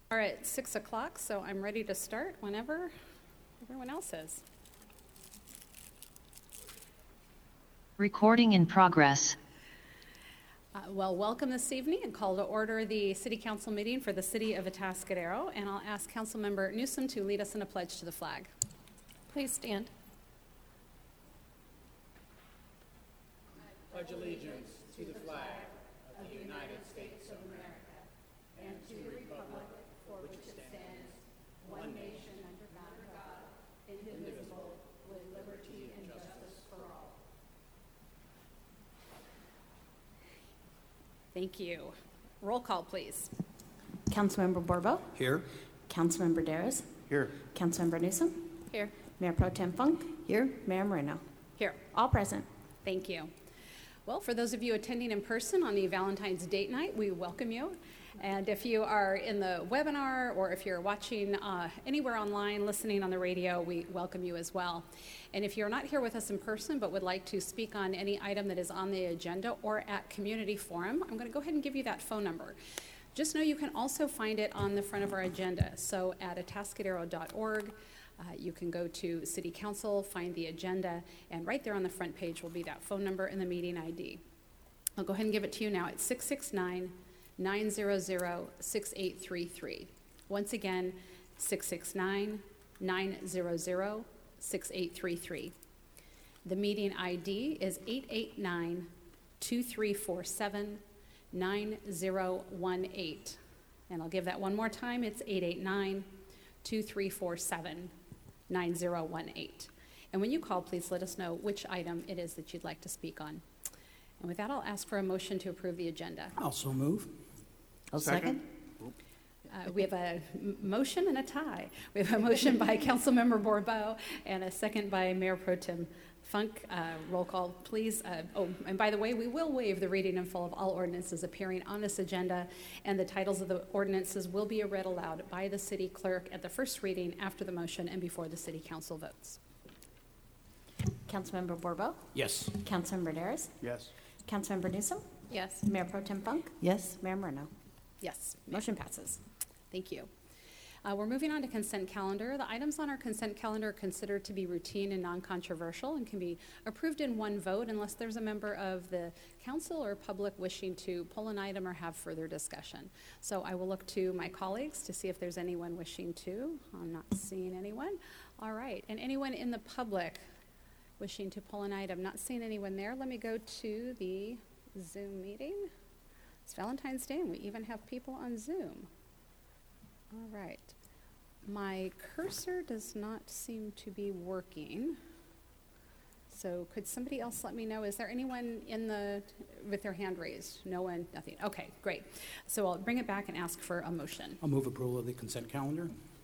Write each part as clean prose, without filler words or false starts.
are at 6 o'clock, so I'm ready to start whenever everyone else is. Recording in progress. Well, welcome this evening and call to order the City Council meeting for the City of Atascadero. And I'll ask Councilmember Newsom to lead us in a pledge to the flag. Please stand. I pledge allegiance to the flag of the United States of America and to the republic for which it stands, one nation under God, indivisible, with liberty and justice for all. Thank you. Roll call, please. Councilmember Bourbeau? Here. Councilmember Darras? Here. Councilmember Newsom? Here. Mayor Pro Tem Funk? Here. Mayor Moreno? Here. All present. Thank you. Well, for those of you attending in person on the Valentine's date night, we welcome you. And if you are in the webinar or if you're watching anywhere online, listening on the radio, we welcome you as well. And if you're not here with us in person but would like to speak on any item that is on the agenda or at Community Forum, I'm going to go ahead and give you that phone number. Just know you can also find it on the front of our agenda. So at atascadero.org, you can go to City Council, find the agenda, and right there on the front page will be that phone number and the meeting ID. I'll go ahead and give it to you now. It's 669-900-6833. Once again, 669-900-6833. The meeting ID is 889-2347-9018. And I'll give that one more time. It's 889-2347-9018. And when you call, please let us know which item it is that you'd like to speak on. And with that, I'll ask for a motion to approve the agenda. Also move. I'll second. We have a motion and a tie. We have a motion by Councilmember Bourbeau and a second by Mayor Pro Tem Funk. Roll call, please. And by the way, we will waive the reading in full of all ordinances appearing on this agenda, and the titles of the ordinances will be read aloud by the city clerk at the first reading after the motion and before the City Council votes. Councilmember Bourbeau? Yes. Councilmember Darras? Yes. Councilmember Newsom? Yes. Mayor Pro Tem Funk? Yes. Mayor Moreno? Yes. Motion passes. Thank you. We're moving on to consent calendar. The items on our consent calendar are considered to be routine and non-controversial and can be approved in one vote unless there's a member of the council or public wishing to pull an item or have further discussion. So I will look to my colleagues to see if there's anyone wishing to. I'm not seeing anyone. All right. And anyone in the public wishing to pull an item? Not seeing anyone there. Let me go to the Zoom meeting. It's Valentine's Day and we even have people on Zoom. All right. My cursor does not seem to be working. So could somebody else let me know? Is there anyone with their hand raised? No one, nothing. Okay, great. So I'll bring it back and ask for a motion. I'll move approval of the consent calendar.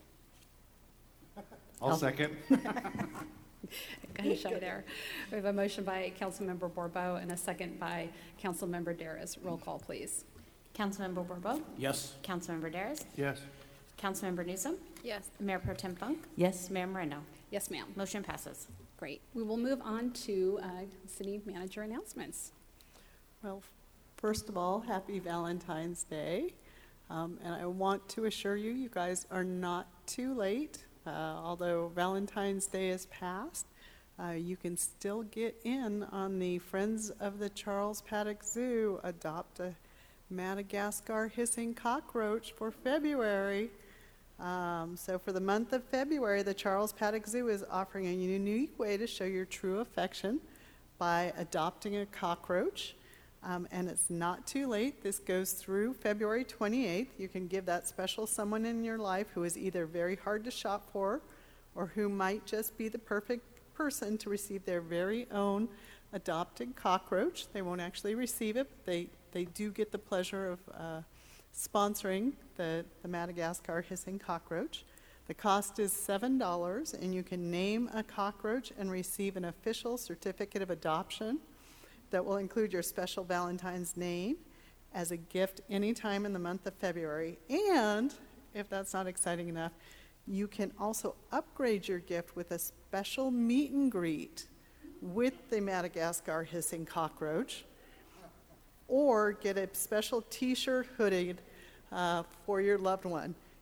I'll second. Kind of shy there. We have a motion by Councilmember Bourbeau and a second by Councilmember Darras. Roll call, please. Councilmember Bourbeau? Yes. Councilmember Darras? Yes. Councilmember Newsom? Yes. Mayor Pro Tem Funk? Yes. Mayor Moreno? Yes, ma'am. Motion passes. Great. We will move on to city manager announcements. Well, first of all, happy Valentine's Day. And I want to assure you, you guys are not too late. Although Valentine's Day is past, you can still get in on the Friends of the Charles Paddock Zoo Adopt a Madagascar Hissing Cockroach for February. So for the month of February, the Charles Paddock Zoo is offering a unique way to show your true affection by adopting a cockroach. And it's not too late. This goes through February 28th. You can give that special someone in your life who is either very hard to shop for or who might just be the perfect person to receive their very own adopted cockroach. They won't actually receive it, but they do get the pleasure of sponsoring the Madagascar Hissing Cockroach. The cost is $7, and you can name a cockroach and receive an official certificate of adoption that will include your special Valentine's name as a gift anytime in the month of February. And if that's not exciting enough, you can also upgrade your gift with a special meet and greet with the Madagascar Hissing Cockroach, or get a special t-shirt hooded for your loved one.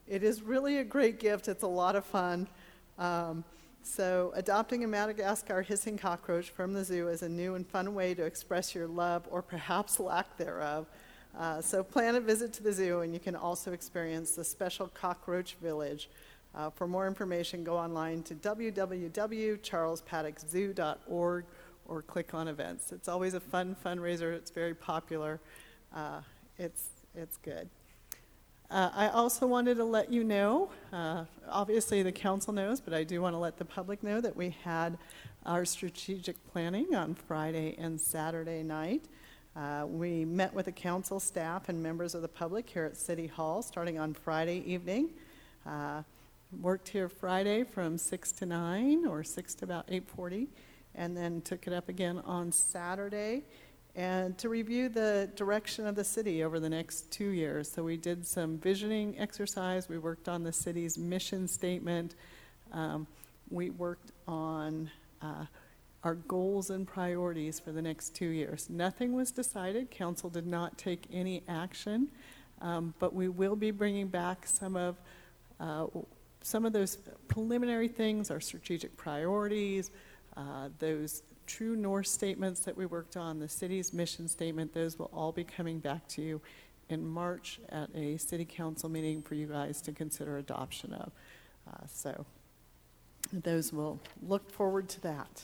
It is really a great gift. It's a lot of fun. So adopting a Madagascar hissing cockroach from the zoo is a new and fun way to express your love or perhaps lack thereof. So plan a visit to the zoo, and you can also experience the special cockroach village. For more information, go online to www.charlespaddockzoo.org or click on events. It's always a fun fundraiser. It's very popular. It's good. I also wanted to let you know, obviously the council knows, but I do want to let the public know that we had our strategic planning on Friday and Saturday night. We met with the council staff and members of the public here at City Hall starting on Friday evening. Worked here Friday from 6 to 9 or 6 to about 8:40, and then took it up again on Saturday and to review the direction of the city over the next 2 years. So we did some visioning exercise. We worked on the city's mission statement. We worked on our goals and priorities for the next 2 years. Nothing was decided. Council did not take any action, but we will be bringing back some of those preliminary things, our strategic priorities, those true north statements that we worked on, the city's mission statement. Those will all be coming back to you in March at a city council meeting for you guys to consider adoption of. So those will look forward to that.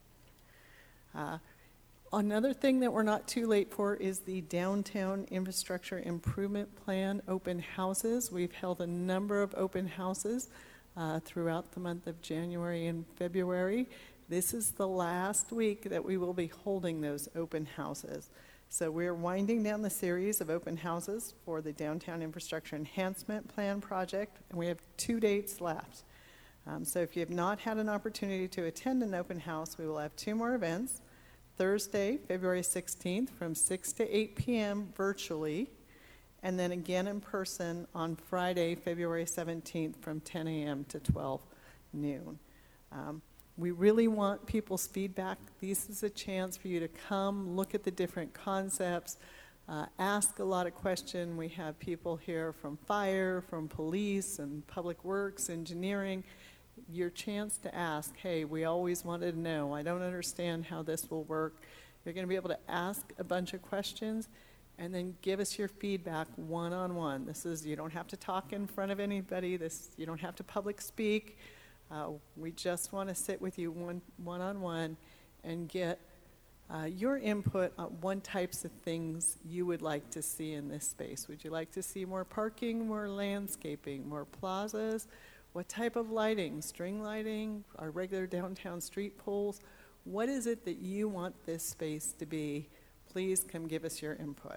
Another thing that we're not too late for is the Downtown Infrastructure Improvement Plan open houses. We've held a number of open houses throughout the month of January and February. This is the last week that we will be holding those open houses. So we're winding down the series of open houses for the Downtown Infrastructure Enhancement Plan project, and we have 2 dates left. So if you have not had an opportunity to attend an open house, we will have 2 more events. Thursday, February 16th from 6 to 8 p.m. virtually, and then again in person on Friday, February 17th from 10 a.m. to 12 noon. We really want people's feedback. This is a chance for you to come, look at the different concepts, ask a lot of questions. We have people here from fire, from police, and public works, engineering. Your chance to ask, hey, we always wanted to know. I don't understand how this will work. You're going to be able to ask a bunch of questions and then give us your feedback one-on-one. This is, you don't have to talk in front of anybody. You don't have to public speak. We just want to sit with you one-on-one and get your input on what types of things you would like to see in this space. Would you like to see more parking, more landscaping, more plazas? What type of lighting? String lighting? Our regular downtown street poles? What is it that you want this space to be? Please come give us your input.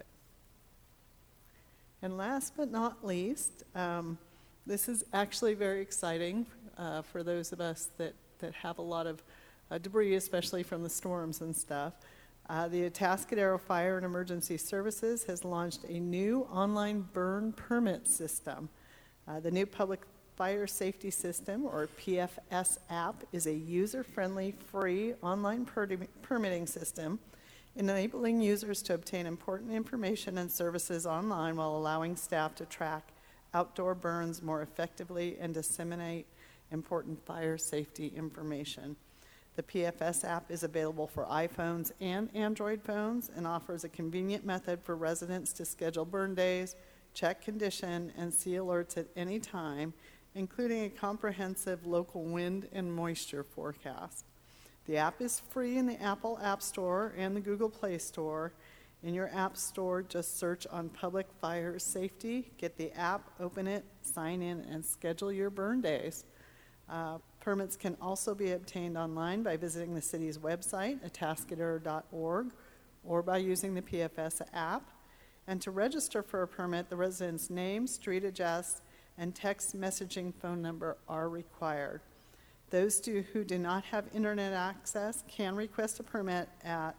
And last but not least, this is actually very exciting for those of us that have a lot of debris, especially from the storms and stuff. The Atascadero Fire and Emergency Services has launched a new online burn permit system. The new public Fire Safety System, or PFS app, is a user-friendly, free online permitting system, enabling users to obtain important information and services online while allowing staff to track outdoor burns more effectively and disseminate important fire safety information. The PFS app is available for iPhones and Android phones and offers a convenient method for residents to schedule burn days, check condition, and see alerts at any time, including a comprehensive local wind and moisture forecast. The app is free in the Apple App Store and the Google Play Store. In your app store, just search on Public Fire Safety, get the app, open it, sign in, and schedule your burn days. Permits can also be obtained online by visiting the city's website, atascadero.org, or by using the PFS app. And to register for a permit, the resident's name, street address, and text messaging phone number are required. Those who do not have internet access can request a permit at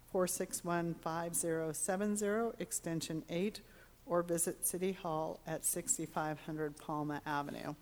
461-5070, extension 8, or visit City Hall at 6500 Palma Avenue.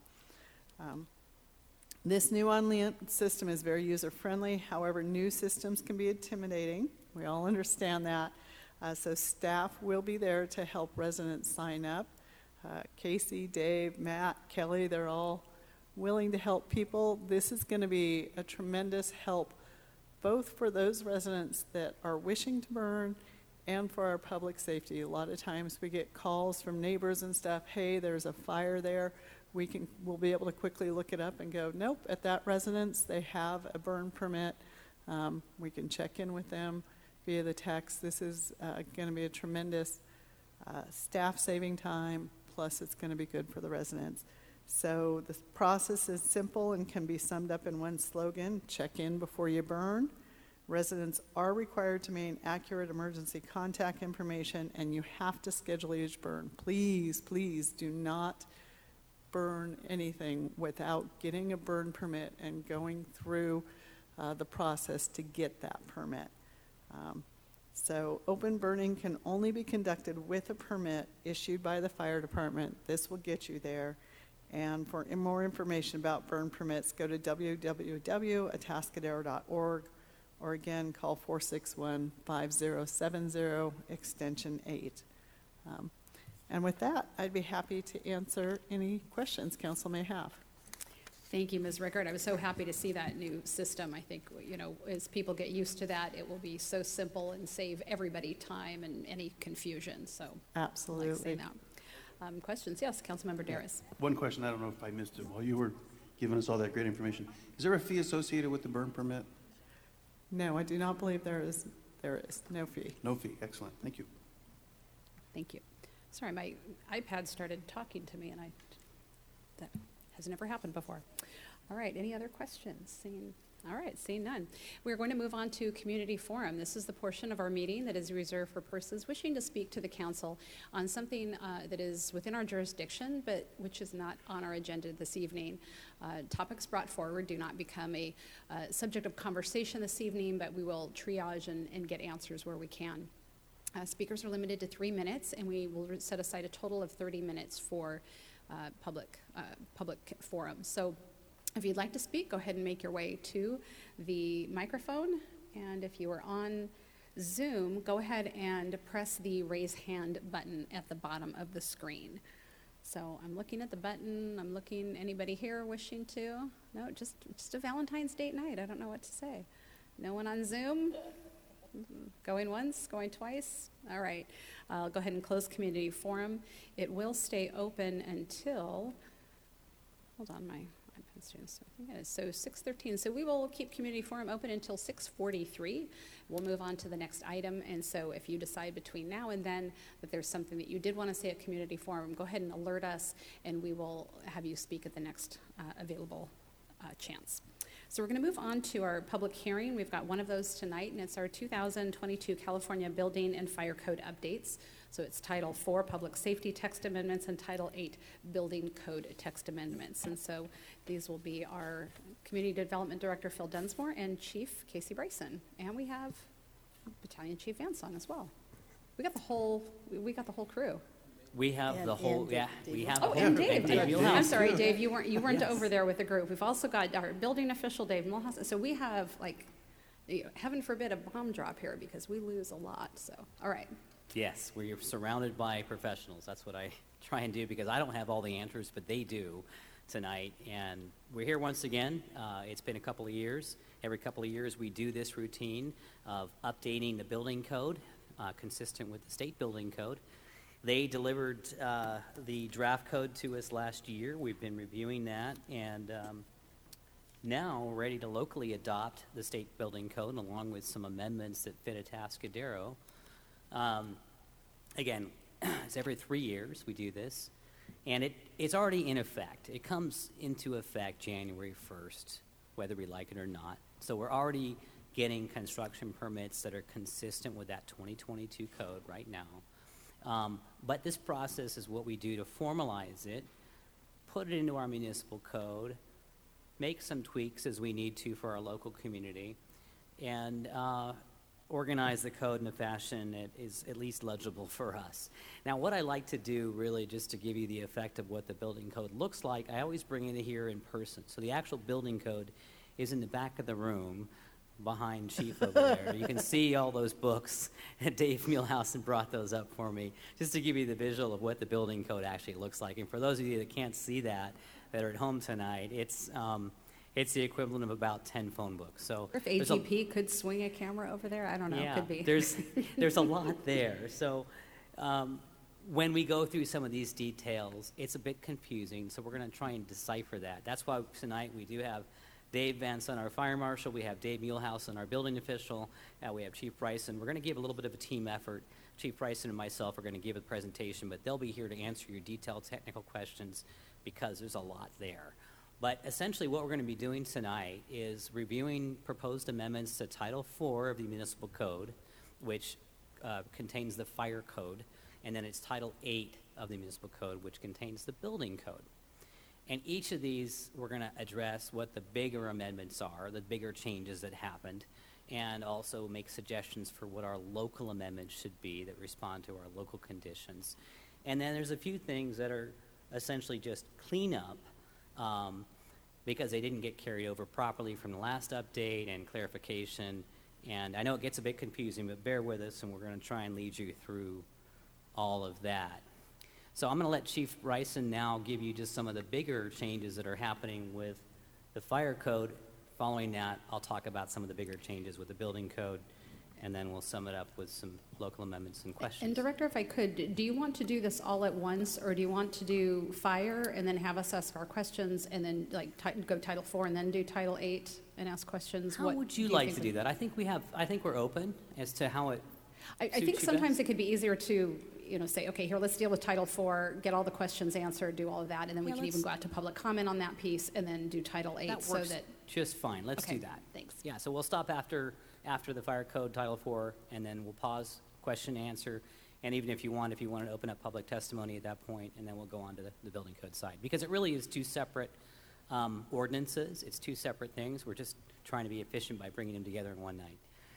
This new online system is very user-friendly. However, new systems can be intimidating. We all understand that. So staff will be there to help residents sign up. Casey, Dave, Matt, Kelly, they're all willing to help people. This is going to be a tremendous help, both for those residents that are wishing to burn and for our public safety. A lot of times we get calls from neighbors and stuff, hey, there's a fire there. We'll be able to quickly look it up and go, nope, at that residence they have a burn permit. We can check in with them via the text. This is going to be a tremendous staff saving time, plus it's going to be good for the residents. So the process is simple and can be summed up in one slogan: check in before you burn. Residents are required to maintain accurate emergency contact information, and you have to schedule each burn. Please, please do not burn anything without getting a burn permit and going through the process to get that permit. So open burning can only be conducted with a permit issued by the fire department. This will get you there. And for more information about burn permits, go to www.atascadero.org, or again, call 461-5070, extension 8. And with that, I'd be happy to answer any questions council may have. Thank you, Ms. Rickard. I was so happy to see that new system. I think, as people get used to that, it will be so simple and save everybody time and any confusion. So Absolutely. I like seeing that. Questions? Yes, Councilmember Darris. One question, I don't know if I missed it while you were giving us all that great information. Is there a fee associated with the burn permit? No, I do not believe there is no fee. No fee. Excellent. Thank you. Thank you. Sorry, my iPad started talking to me, and that has never happened before. All right, any other questions? Seeing none. We're going to move on to community forum. This is the portion of our meeting that is reserved for persons wishing to speak to the council on something that is within our jurisdiction, but which is not on our agenda this evening. Topics brought forward do not become a subject of conversation this evening, but we will triage and get answers where we can. Speakers are limited to 3 minutes, and we will set aside a total of 30 minutes for public forum. So if you'd like to speak, go ahead and make your way to the microphone. And if you are on Zoom, go ahead and press the raise hand button at the bottom of the screen. So I'm looking at the button. I'm looking, anybody here wishing to? No, just a Valentine's date night. I don't know what to say. No one on Zoom? Going once, going twice? All right. I'll go ahead and close community forum. It will stay open until, hold on, my iPad students, I think it is, so 6:13. So we will keep community forum open until 6:43. We'll move on to the next item. And so if you decide between now and then that there's something that you did want to say at community forum, go ahead and alert us, and we will have you speak at the next available chance. So we're going to move on to our public hearing. We've got one of those tonight, and it's our 2022 California Building and Fire Code updates. So it's Title 4 Public Safety Text Amendments and Title 8 Building Code Text Amendments. And so these will be our Community Development Director, Phil Dunsmore, and Chief Casey Bryson. And we have Battalion Chief Vanson as well. We got the whole crew. We have the whole, Dave. we have the Oh, whole. and Dave. Dave I'm Muehlhaus. sorry, Dave, you weren't Yes. over there with the group. We've also got our building official, Dave Muehlhaus. So we have, heaven forbid, a bomb drop here because we lose a lot. So, all right. Yes, we're surrounded by professionals. That's what I try and do because I don't have all the answers, but they do tonight. And we're here once again. It's been a couple of years. Every couple of years we do this routine of updating the building code consistent with the state building code. They delivered the draft code to us last year. We've been reviewing that, and now we're ready to locally adopt the state building code along with some amendments that fit Atascadero. Again, it's every 3 years we do this, and it's already in effect. It comes into effect January 1st, whether we like it or not. So we're already getting construction permits that are consistent with that 2022 code right now. But this process is what we do to formalize it, put it into our municipal code, make some tweaks as we need to for our local community, and organize the code in a fashion that is at least legible for us. Now, what I like to do, really, just to give you the effect of what the building code looks like, I always bring it here in person. So the actual building code is in the back of the room. behind Chief over there. You can see all those books. Dave Muehlhausen brought those up for me, just to give you the visual of what the building code actually looks like. And for those of you that can't see that are at home tonight, it's the equivalent of about 10 phone books. So If there's a- AGP could swing a camera over there, I don't know, yeah, could be. there's a lot there. So when we go through some of these details, it's a bit confusing. So we're going to try and decipher that. That's why tonight we do have Dave Van Son, our fire marshal. We have Dave Muehlhausen, our building official. We have Chief Bryson. We're going to give a little bit of a team effort. Chief Bryson and myself are going to give a presentation, but they'll be here to answer your detailed technical questions because there's a lot there. But essentially what we're going to be doing tonight is reviewing proposed amendments to Title IV of the Municipal Code, which contains the Fire Code, and then it's Title VIII of the Municipal Code, which contains the Building Code. And each of these, we're going to address what the bigger amendments are, the bigger changes that happened, and also make suggestions for what our local amendments should be that respond to our local conditions. And then there's a few things that are essentially just cleanup because they didn't get carried over properly from the last update and clarification. And I know it gets a bit confusing, but bear with us, and we're going to try and lead you through all of that. So I'm going to let Chief Bryson now give you just some of the bigger changes that are happening with the fire code. Following that, I'll talk about some of the bigger changes with the building code, and then we'll sum it up with some local amendments and questions. And Director, if I could, do you want to do this all at once, or do you want to do fire and then have us ask our questions, and then go Title IV and then do Title VIII and ask questions? How would you like to do that? I think we're open as to how it I suits think you sometimes best. it could be easier to, say, okay, here, let's deal with Title IV, get all the questions answered, do all of that, and then we Yeah, can even go out to public comment on that piece, and then do Title VIII That so works that. just fine. Let's Okay, do that. thanks. Yeah, so we'll stop after the fire code, Title IV, and then we'll pause, question, answer, and even if you want to open up public testimony at that point, and then we'll go on to the building code side. Because it really is two separate ordinances. It's two separate things. We're just trying to be efficient by bringing them together in one night.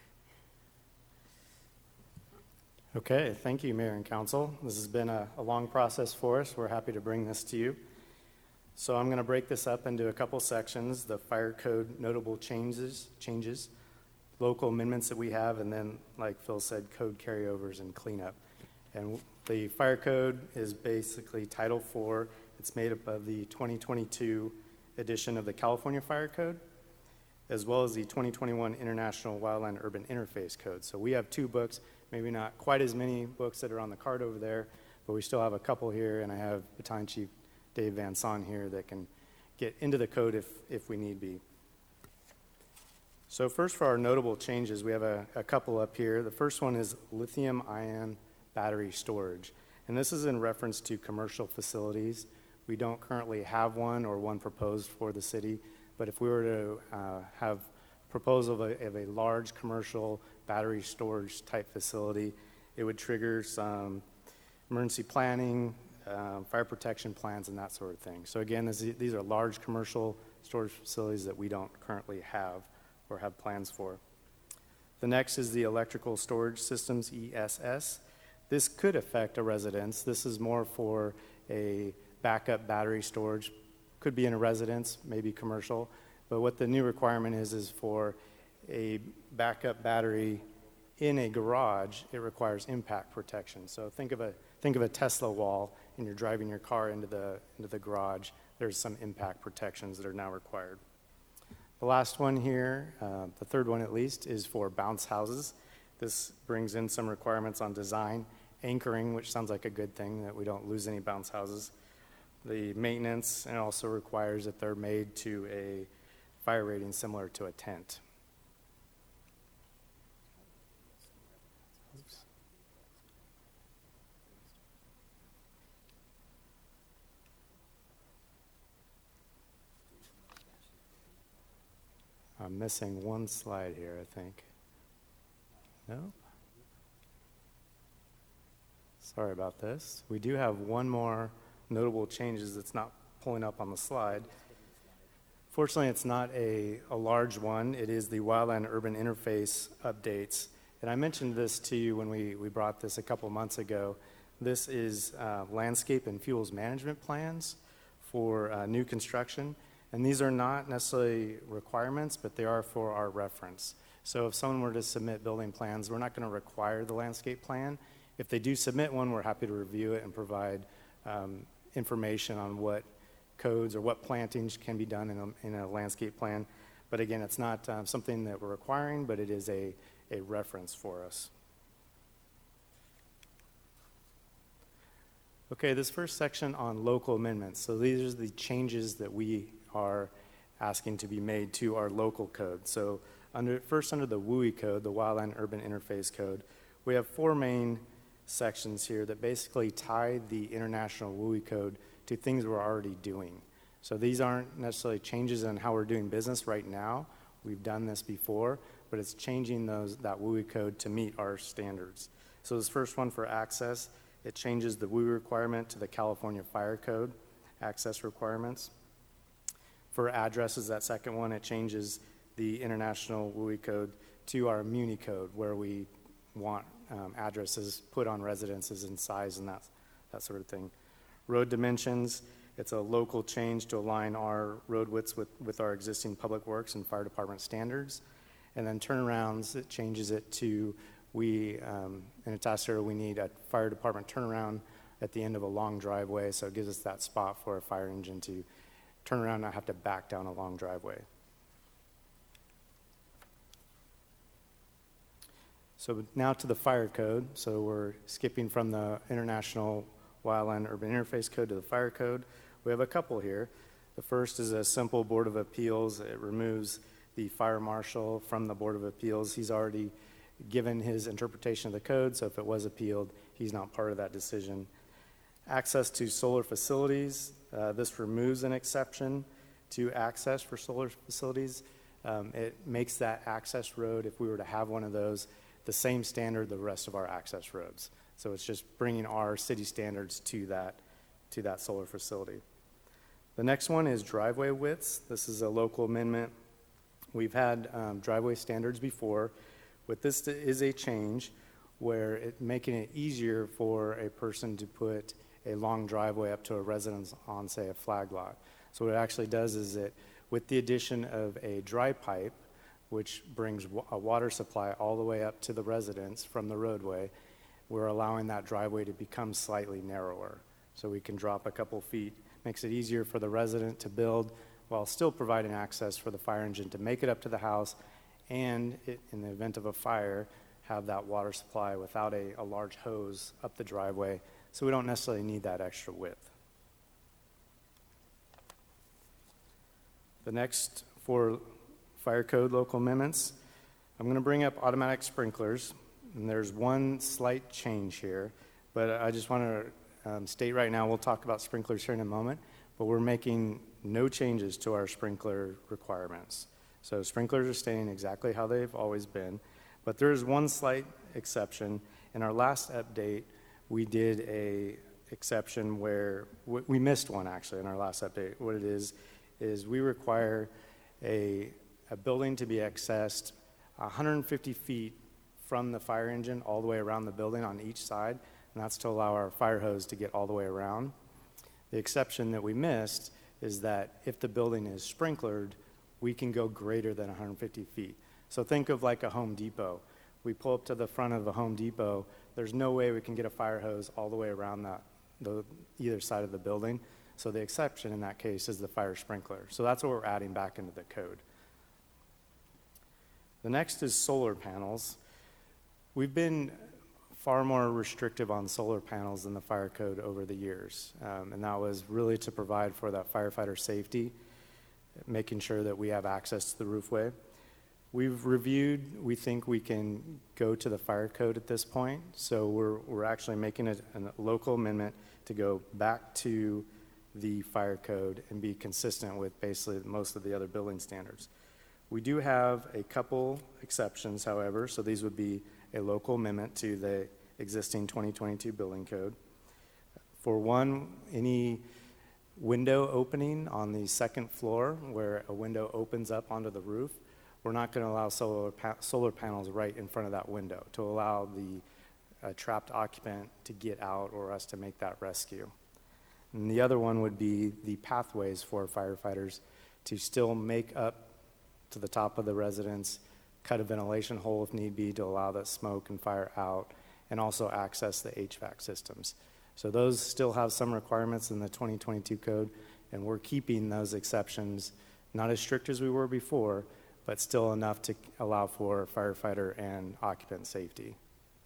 Okay, thank you, Mayor and Council. This has been a long process for us. We're happy to bring this to you. So I'm going to break this up into a couple sections, the fire code notable changes, local amendments that we have, and then, like Phil said, code carryovers and cleanup. And the fire code is basically Title IV. It's made up of the 2022 edition of the California Fire Code, as well as the 2021 International Wildland Urban Interface Code. So we have two books, maybe not quite as many books that are on the card over there, but we still have a couple here, and I have Battalion Chief Dave Van Son here that can get into the code if we need be. So first, for our notable changes, we have a couple up here. The first one is lithium-ion battery storage, and this is in reference to commercial facilities. We don't currently have one or one proposed for the city, but if we were to have proposal of a large commercial battery storage type facility, it would trigger some emergency planning, fire protection plans, and that sort of thing. So again, these are large commercial storage facilities that we don't currently have or have plans for. The next is the electrical storage systems, ESS. This could affect a residence. This is more for a backup battery storage. Could be in a residence, maybe commercial. But what the new requirement is for a backup battery in a garage, it requires impact protection. So think of a Tesla wall, and you're driving your car into the garage. There's some impact protections that are now required. The last one here, the third one at least, is for bounce houses. This brings in some requirements on design, anchoring, which sounds like a good thing, that we don't lose any bounce houses. The maintenance, and it also requires that they're made to a fire rating similar to a tent. I'm missing one slide here, I think. Nope. Sorry about this. We do have one more notable changes that's not pulling up on the slide. Fortunately, it's not a large one. It is the Wildland Urban Interface updates. And I mentioned this to you when we brought this a couple months ago. This is landscape and fuels management plans for new construction. And these are not necessarily requirements, but they are for our reference. So if someone were to submit building plans, we're not going to require the landscape plan. If they do submit one, we're happy to review it and provide information on what codes or what plantings can be done in a landscape plan. But again, it's not something that we're requiring, but it is a reference for us. Okay, this first section on local amendments. So these are the changes that we are asking to be made to our local code. So first under the WUI code, the Wildland Urban Interface Code, we have 4 main sections here that basically tie the international WUI code to things we're already doing. So these aren't necessarily changes in how we're doing business right now. We've done this before, but it's changing that WUI code to meet our standards. So this first one for access, it changes the WUI requirement to the California Fire Code access requirements. For addresses, that second one, it changes the international WUI code to our Muni code, where we want addresses put on residences in size and that sort of thing. Road dimensions, it's a local change to align our road widths with our existing public works and fire department standards. And then turnarounds, it changes it to in Atascadero, we need a fire department turnaround at the end of a long driveway, so it gives us that spot for a fire engine to turn around and not have to back down a long driveway. So now to the fire code. So we're skipping from the International Wildland Urban Interface Code to the fire code. We have a couple here. The first is a simple Board of Appeals. It removes the fire marshal from the Board of Appeals. He's already given his interpretation of the code, so if it was appealed, he's not part of that decision. Access to solar facilities. This removes an exception to access for solar facilities. It makes that access road, if we were to have one of those, the same standard the rest of our access roads. So it's just bringing our city standards to that solar facility. The next one is driveway widths. This is a local amendment. We've had driveway standards before. But this is a change where making it easier for a person to put a long driveway up to a residence on, say, a flag lot. So what it actually does is with the addition of a dry pipe, which brings a water supply all the way up to the residence from the roadway, we're allowing that driveway to become slightly narrower. So we can drop a couple feet, makes it easier for the resident to build while still providing access for the fire engine to make it up to the house, and in the event of a fire, have that water supply without a large hose up the driveway, so we don't necessarily need that extra width. The next 4 fire code local amendments, I'm going to bring up automatic sprinklers, and there's one slight change here, but I just want to state right now, we'll talk about sprinklers here in a moment, but we're making no changes to our sprinkler requirements. So sprinklers are staying exactly how they've always been, but there is one slight exception. In our last update, we did a exception where we missed one actually in our last update. What it is we require a building to be accessed 150 feet from the fire engine all the way around the building on each side, and that's to allow our fire hose to get all the way around. The exception that we missed is that if the building is sprinklered, we can go greater than 150 feet. So think of like a Home Depot. We pull up to the front of a Home Depot, there's no way we can get a fire hose all the way around either side of the building. So the exception in that case is the fire sprinkler. So that's what we're adding back into the code. The next is solar panels. We've been far more restrictive on solar panels than the fire code over the years. And that was really to provide for that firefighter safety, making sure that we have access to the roofway. We've reviewed, we think we can go to the fire code at this point. So we're actually making a local amendment to go back to the fire code and be consistent with basically most of the other building standards. We do have a couple exceptions, however, so these would be a local amendment to the existing 2022 building code. For one, any window opening on the second floor where a window opens up onto the roof, we're not going to allow solar panels right in front of that window to allow the trapped occupant to get out or us to make that rescue. And the other one would be the pathways for firefighters to still make up to the top of the residence, cut a ventilation hole if need be to allow that smoke and fire out, and also access the HVAC systems. So those still have some requirements in the 2022 code, and we're keeping those exceptions, not as strict as we were before, but still enough to allow for firefighter and occupant safety.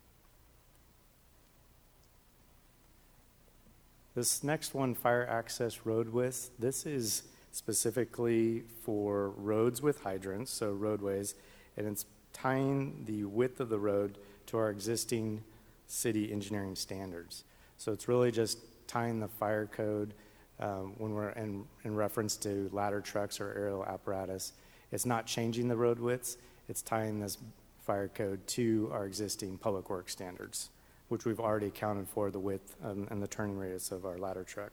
This next one, fire access road width, this is specifically for roads with hydrants, so roadways, and it's tying the width of the road to our existing city engineering standards. So it's really just tying the fire code when we're in reference to ladder trucks or aerial apparatus. It's not changing the road widths, it's tying this fire code to our existing public works standards, which we've already accounted for the width and the turning radius of our ladder truck.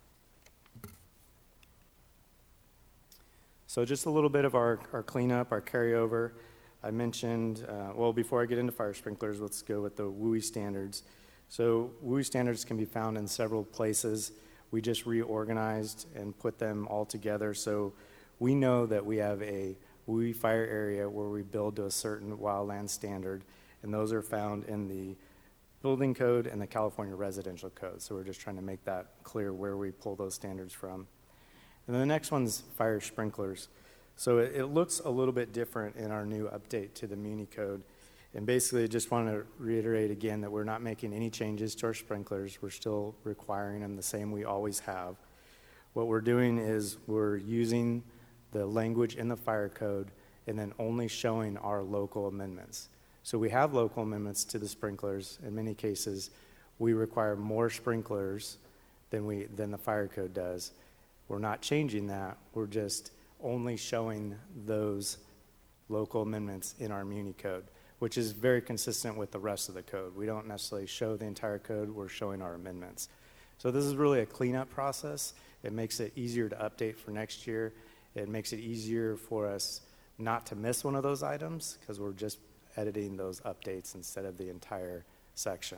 So just a little bit of our cleanup, our carryover. I mentioned, well, before I get into fire sprinklers, let's go with the WUI standards. So WUI standards can be found in several places. We just reorganized and put them all together. So we know that we have a WUI fire area where we build to a certain wildland standard, and those are found in the building code and the California residential code. So we're just trying to make that clear where we pull those standards from. And then the next one's fire sprinklers. So it looks a little bit different in our new update to the Muni code. And basically, I just want to reiterate again that we're not making any changes to our sprinklers. We're still requiring them the same we always have. What we're doing is we're using the language in the fire code and then only showing our local amendments. So we have local amendments to the sprinklers. In many cases, we require more sprinklers than the fire code does. We're not changing that. We're just only showing those local amendments in our Muni code, which is very consistent with the rest of the code. We don't necessarily show the entire code. We're showing our amendments. So this is really a cleanup process. It makes it easier to update for next year. It makes it easier for us not to miss one of those items because we're just editing those updates instead of the entire section.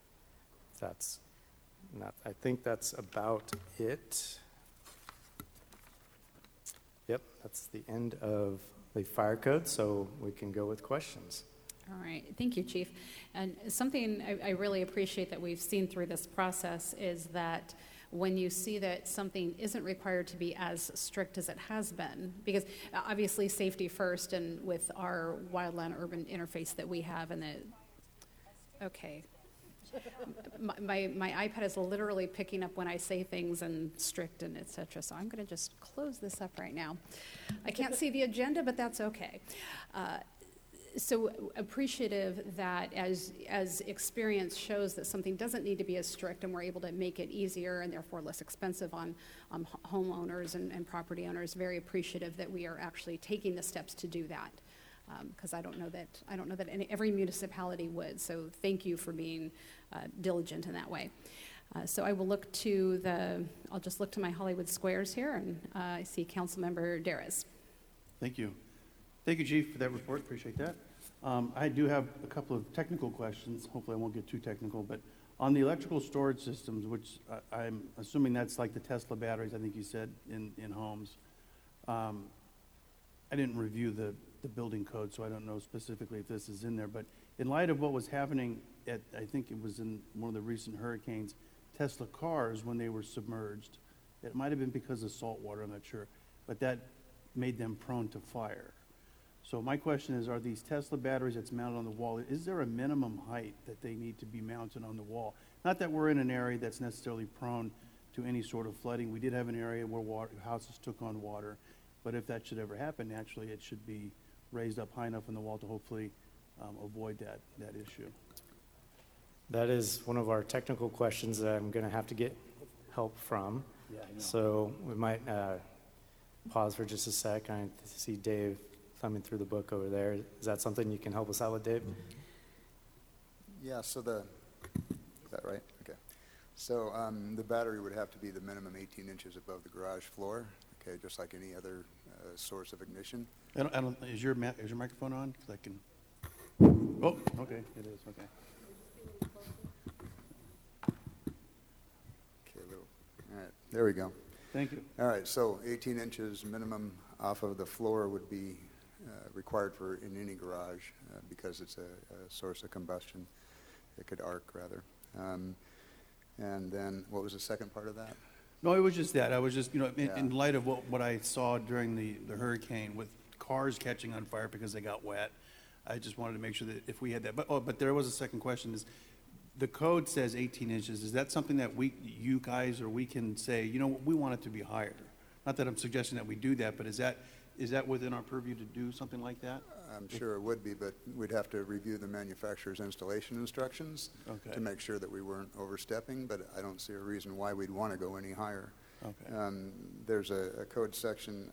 I think that's about it. Yep, that's the end of the fire code, so we can go with questions. All right, thank you, Chief. And something I really appreciate that we've seen through this process is that when you see that something isn't required to be as strict as it has been, because obviously safety first, and with our wildland urban interface that we have, and okay. My iPad is literally picking up when I say things and strict and et cetera, so I'm going to just close this up right now. I can't see the agenda, but that's okay. So appreciative that as experience shows that something doesn't need to be as strict, and we're able to make it easier and therefore less expensive on homeowners and property owners. Very appreciative that we are actually taking the steps to do that, because I don't know that every municipality would. So thank you for being diligent in that way. So I will look to I'll just look to my Hollywood Squares here, and I see Councilmember Darris. Thank you. Thank you, Chief, for that report. Appreciate that. I do have a couple of technical questions. Hopefully I won't get too technical, but on the electrical storage systems, which I'm assuming that's like the Tesla batteries, I think you said, in homes. I didn't review the building code, so I don't know specifically if this is in there, but in light of what was happening I think it was in one of the recent hurricanes, Tesla cars, when they were submerged, it might have been because of salt water, I'm not sure, but that made them prone to fire. So my question is, are these Tesla batteries that's mounted on the wall, is there a minimum height that they need to be mounted on the wall? Not that we're in an area that's necessarily prone to any sort of flooding. We did have an area where houses took on water, but if that should ever happen, naturally it should be raised up high enough in the wall to hopefully avoid that issue. That is one of our technical questions that I'm going to have to get help from. Yeah, I know. So we might pause for just a sec. I see Dave thumbing through the book over there. Is that something you can help us out with, Dave? Yeah, so is that right? Okay. So the battery would have to be the minimum 18 inches above the garage floor, okay, just like any other source of ignition. Is your microphone on? 'Cause I can. Oh, okay, it is, okay. Okay, all right, there we go. Thank you. All right, so 18 inches minimum off of the floor would be required for in any garage because it's a source of combustion. It could arc, rather. And then, what was the second part of that? No, it was just that. I was just, in Yeah. light of what I saw during the hurricane with cars catching on fire because they got wet, I just wanted to make sure that if we had that. But there was a second question is, the code says 18 inches. Is that something that you guys, or we can say, we want it to be higher? Not that I'm suggesting that we do that, but is that within our purview to do something like that? I'm sure it would be, but we'd have to review the manufacturer's installation instructions Okay. to make sure that we weren't overstepping, but I don't see a reason why we'd want to go any higher. Okay. There's a code section,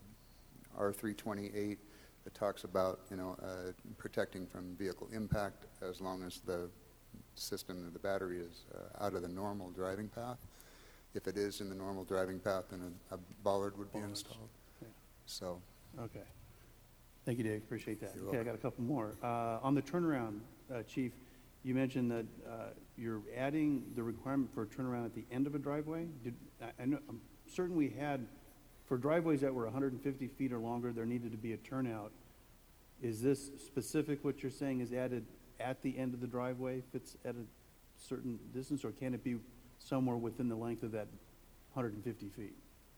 R328, that talks about, protecting from vehicle impact as long as the system of the battery is out of the normal driving path. If it is in the normal driving path, then a bollard would be installed. Yeah. So, Okay. Thank you, Dave. Appreciate that. You're Okay, I got a couple more. On the turnaround, Chief, you mentioned that you're adding the requirement for a turnaround at the end of a driveway. I know, I'm certain we had, for driveways that were 150 feet or longer, there needed to be a turnout. Is this specific, what you're saying is added at the end of the driveway if it's at a certain distance, or can it be somewhere within the length of that 150 feet?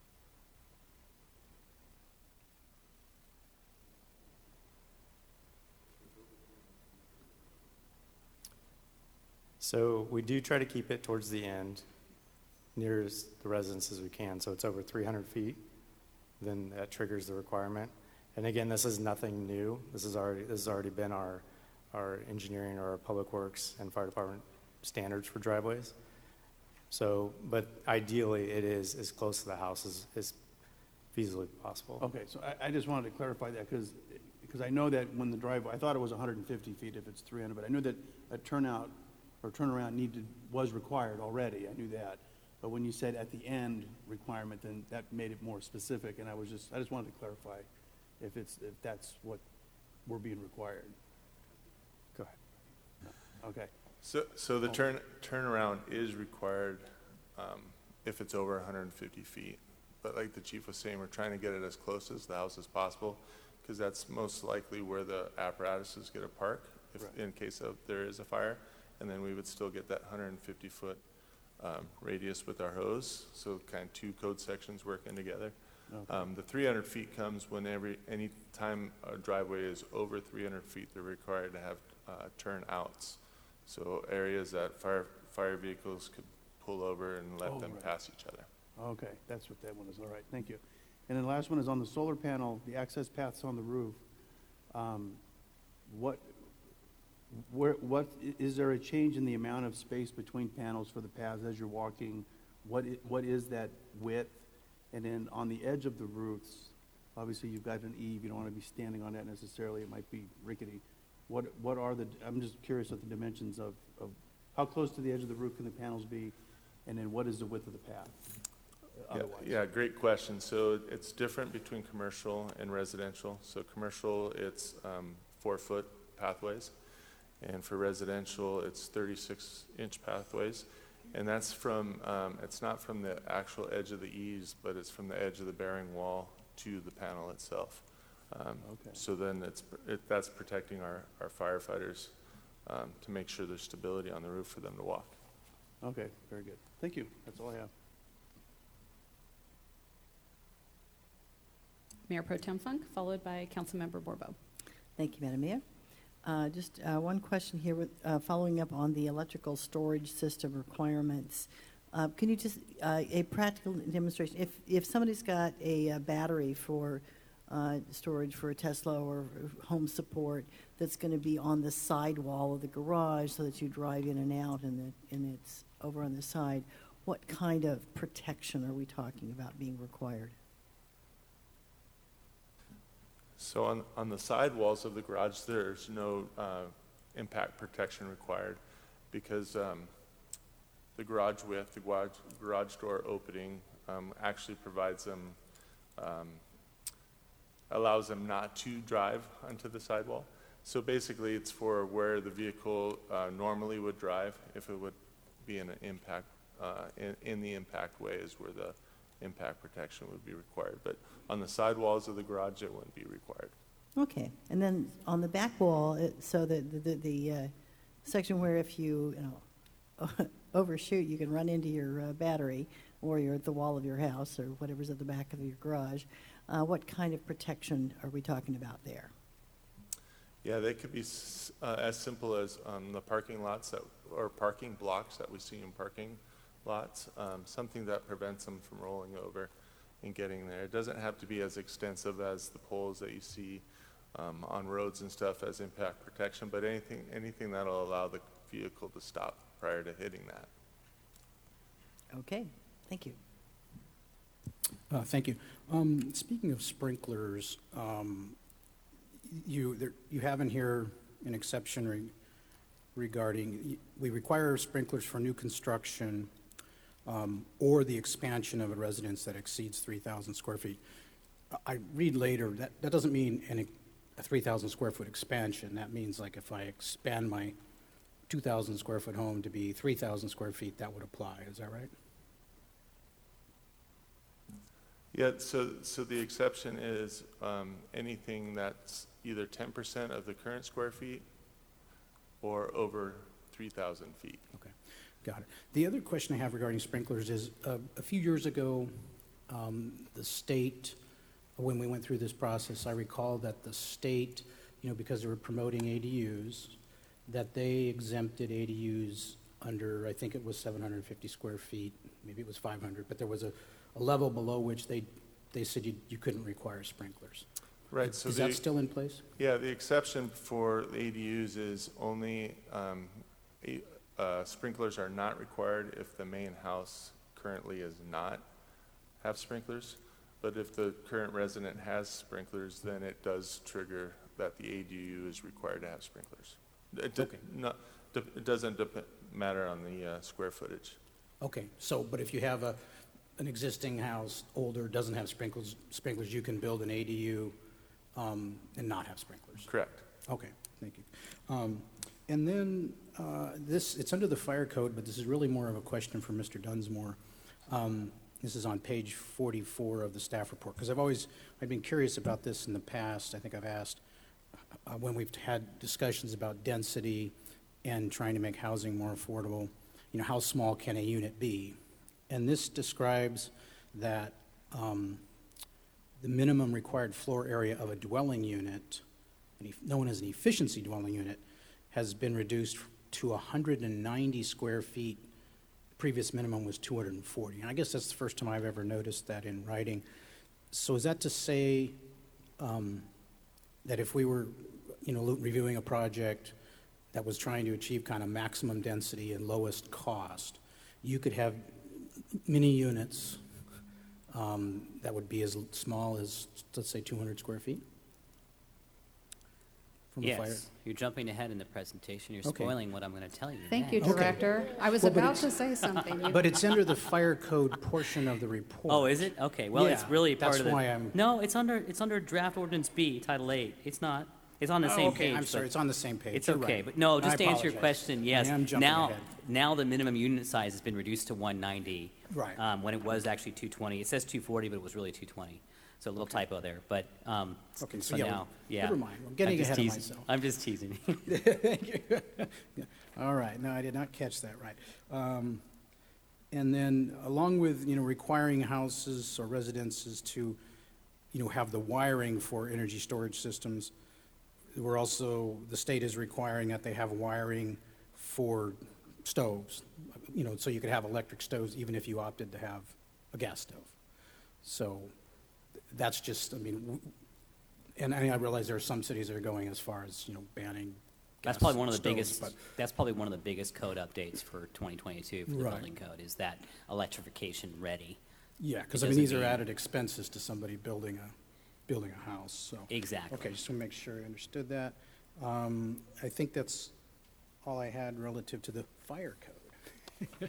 So we do try to keep it towards the end, near the residence as we can. So it's over 300 feet, then that triggers the requirement. And again, this is nothing new. This has already been our engineering or our public works and fire department standards for driveways. So, but ideally, it is as close to the house as feasibly possible. Okay, so I just wanted to clarify that because I know that when the driveway, I thought it was 150 feet if it's 300, but I knew that a turnout or turnaround was required already. I knew that. But when you said at the end requirement, then that made it more specific, and I just wanted to clarify if that's what we're being required. Go ahead. Okay. So the turnaround is required if it's over 150 feet. But like the chief was saying, we're trying to get it as close as the house as possible because that's most likely where the apparatus is going to park in case there is a fire. And then we would still get that 150-foot radius with our hose. So kind of two code sections working together. Okay. The 300 feet comes when any time a driveway is over 300 feet, they're required to have turnouts. So areas that fire vehicles could pull over and let them pass each other. Okay, that's what that one is. All right, thank you. And then the last one is on the solar panel, the access paths on the roof. Is there a change in the amount of space between panels for the paths as you're walking? What is that width? And then on the edge of the roofs, obviously you've got an eave. You don't want to be standing on that necessarily. It might be rickety. What are I'm just curious what the dimensions of how close to the edge of the roof can the panels be? And then what is the width of the path? Otherwise? Yeah, great question. So it's different between commercial and residential. So commercial, it's 4-foot pathways. And for residential, it's 36-inch pathways. And that's from, it's not from the actual edge of the eaves, but it's from the edge of the bearing wall to the panel itself. Okay. So then that's protecting our firefighters to make sure there's stability on the roof for them to walk. Okay, very good. Thank you. That's all I have. Mayor Pro Tem Funk, followed by Councilmember Borbo. Thank you, Madam Mayor. Just one question here, following up on the electrical storage system requirements. Can you just, a practical demonstration, if somebody's got a battery for storage for a Tesla or home support that's going to be on the side wall of the garage so that you drive in and out and it's over on the side, what kind of protection are we talking about being required? So on the side walls of the garage, there's no impact protection required because the garage width, the garage door opening actually provides them, allows them not to drive onto the sidewall. So basically it's for where the vehicle normally would drive if it would be in an impact, in the impact way is where impact protection would be required. But on the sidewalls of the garage, it wouldn't be required. Okay, and then on the back wall, so the section where if you overshoot, you can run into your battery, or you're at the wall of your house, or whatever's at the back of your garage, what kind of protection are we talking about there? Yeah, they could be as simple as the parking lots or parking blocks that we see in parking lots, something that prevents them from rolling over and getting there. It doesn't have to be as extensive as the poles that you see on roads and stuff as impact protection, but anything that'll allow the vehicle to stop prior to hitting that. Okay, thank you. Thank you. Speaking of sprinklers, you have in here an exception regarding, we require sprinklers for new construction or the expansion of a residence that exceeds 3,000 square feet. I read later that doesn't mean a 3,000 square foot expansion. That means like if I expand my 2,000 square foot home to be 3,000 square feet, that would apply. Is that right? Yeah, so the exception is anything that's either 10% of the current square feet or over 3,000 feet. Okay, got it. The other question I have regarding sprinklers is a few years ago, the state, when we went through this process, I recall that the state, because they were promoting ADUs, that they exempted ADUs under, I think it was 750 square feet, maybe it was 500, but there was a level below which they said you couldn't require sprinklers. Right. So is that still in place? Yeah, the exception for ADUs is only sprinklers are not required if the main house currently is not have sprinklers. But if the current resident has sprinklers, then it does trigger that the ADU is required to have sprinklers. It doesn't matter on the square footage. Okay. So, but if you have an existing house, older, doesn't have sprinklers, you can build an ADU and not have sprinklers. Correct. Okay, thank you. And then it's under the fire code, but this is really more of a question for Mr. Dunsmore. This is on page 44 of the staff report, because I've been curious about this in the past. I think I've asked when we've had discussions about density and trying to make housing more affordable, how small can a unit be? And this describes that the minimum required floor area of a dwelling unit, known as an efficiency dwelling unit, has been reduced to 190 square feet. The previous minimum was 240. And I guess that's the first time I've ever noticed that in writing. So is that to say that if we were, reviewing a project that was trying to achieve kind of maximum density and lowest cost, you could have mini units that would be as small as, let's say, 200 square feet? From Yes, a fire? you're jumping ahead in the presentation. You're Okay. spoiling what I'm going to tell you. Thank you, next. Director. I was Well, but about it's- to say something. You- But it's under the fire code portion of the report. Oh, is it? Okay. Well, it's Yeah, really part that's of the. why I'm- No, it's under Draft Ordinance B, Title 8. It's not. It's on the Oh, same okay, page. I'm sorry, but it's on the same page. It's You're okay, right. but no, I just to answer your apologize. question, yes. I am jumping ahead. Now the minimum unit size has been reduced to 190. Right. When it was actually 220. It says 240, but it was really 220. So a little typo there. But Okay, so so now, yeah. never mind. I'm getting just ahead of teasing. myself. I'm just teasing. Thank you. Yeah. All right, no, I did not catch that right. And then along with, requiring houses or residences to, have the wiring for energy storage systems, the state is requiring that they have wiring for stoves, so you could have electric stoves even if you opted to have a gas stove. So that's just, and I realize there are some cities that are going as far as, banning That's gas probably one of the stoves, biggest. but- That's probably one of the biggest code updates for 2022 for the Right. building code is that electrification ready. Yeah, because It these doesn't are mean- added expenses to somebody building a house, so. Exactly. Okay, just to make sure I understood that. I think that's all I had relative to the fire code.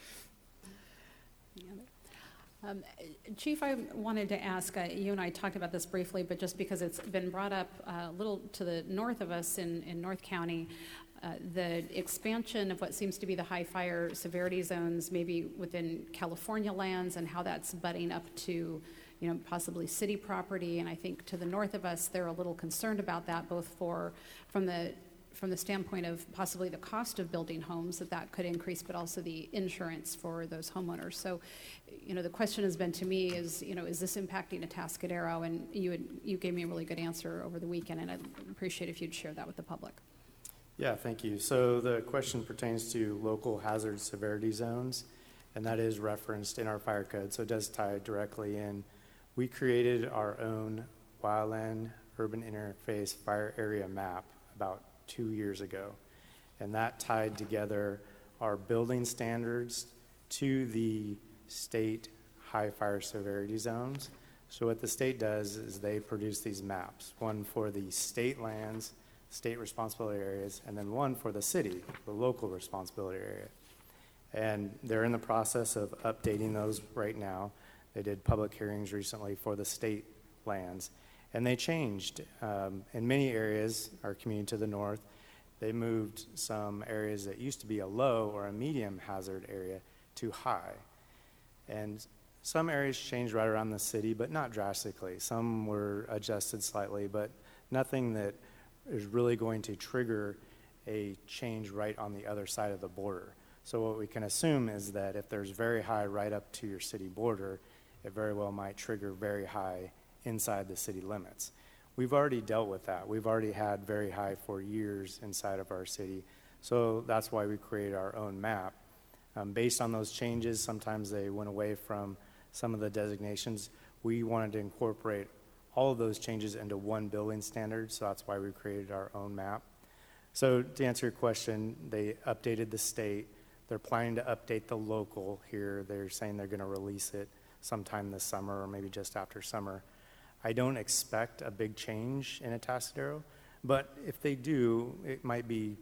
Chief, I wanted to ask, you and I talked about this briefly, but just because it's been brought up a little to the north of us in North County, The expansion of what seems to be the high fire severity zones, maybe within California lands, and how that's butting up to, possibly city property. And I think to the north of us, they're a little concerned about that, both from the standpoint of possibly the cost of building homes, that could increase, but also the insurance for those homeowners. So, the question has been to me is this impacting Atascadero? And you gave me a really good answer over the weekend, and I'd appreciate if you'd share that with the public. Yeah, thank you. So the question pertains to local hazard severity zones, and that is referenced in our fire code, so it does tie directly in. We created our own wildland urban interface fire area map about 2 years ago, and that tied together our building standards to the state high fire severity zones. So what the state does is they produce these maps, one for the state lands, state responsibility areas, and then one for the city, the local responsibility area. And they're in the process of updating those right now. They did public hearings recently for the state lands, and they changed. In many areas, our community to the north, they moved some areas that used to be a low or a medium hazard area to high. And some areas changed right around the city, but not drastically. Some were adjusted slightly, but nothing that is really going to trigger a change right on the other side of the border. So what we can assume is that if there's very high right up to your city border, it very well might trigger very high inside the city limits. We've already dealt with that. We've already had very high for years inside of our city. So that's why we created our own map. Based on those changes, sometimes they went away from some of the designations. We wanted to incorporate all of those changes into one building standard, so that's why we created our own map. So to answer your question, they updated the state. They're planning to update the local here. They're saying they're going to release it sometime this summer or maybe just after summer. I don't expect a big change in Atascadero, but if they do, it might be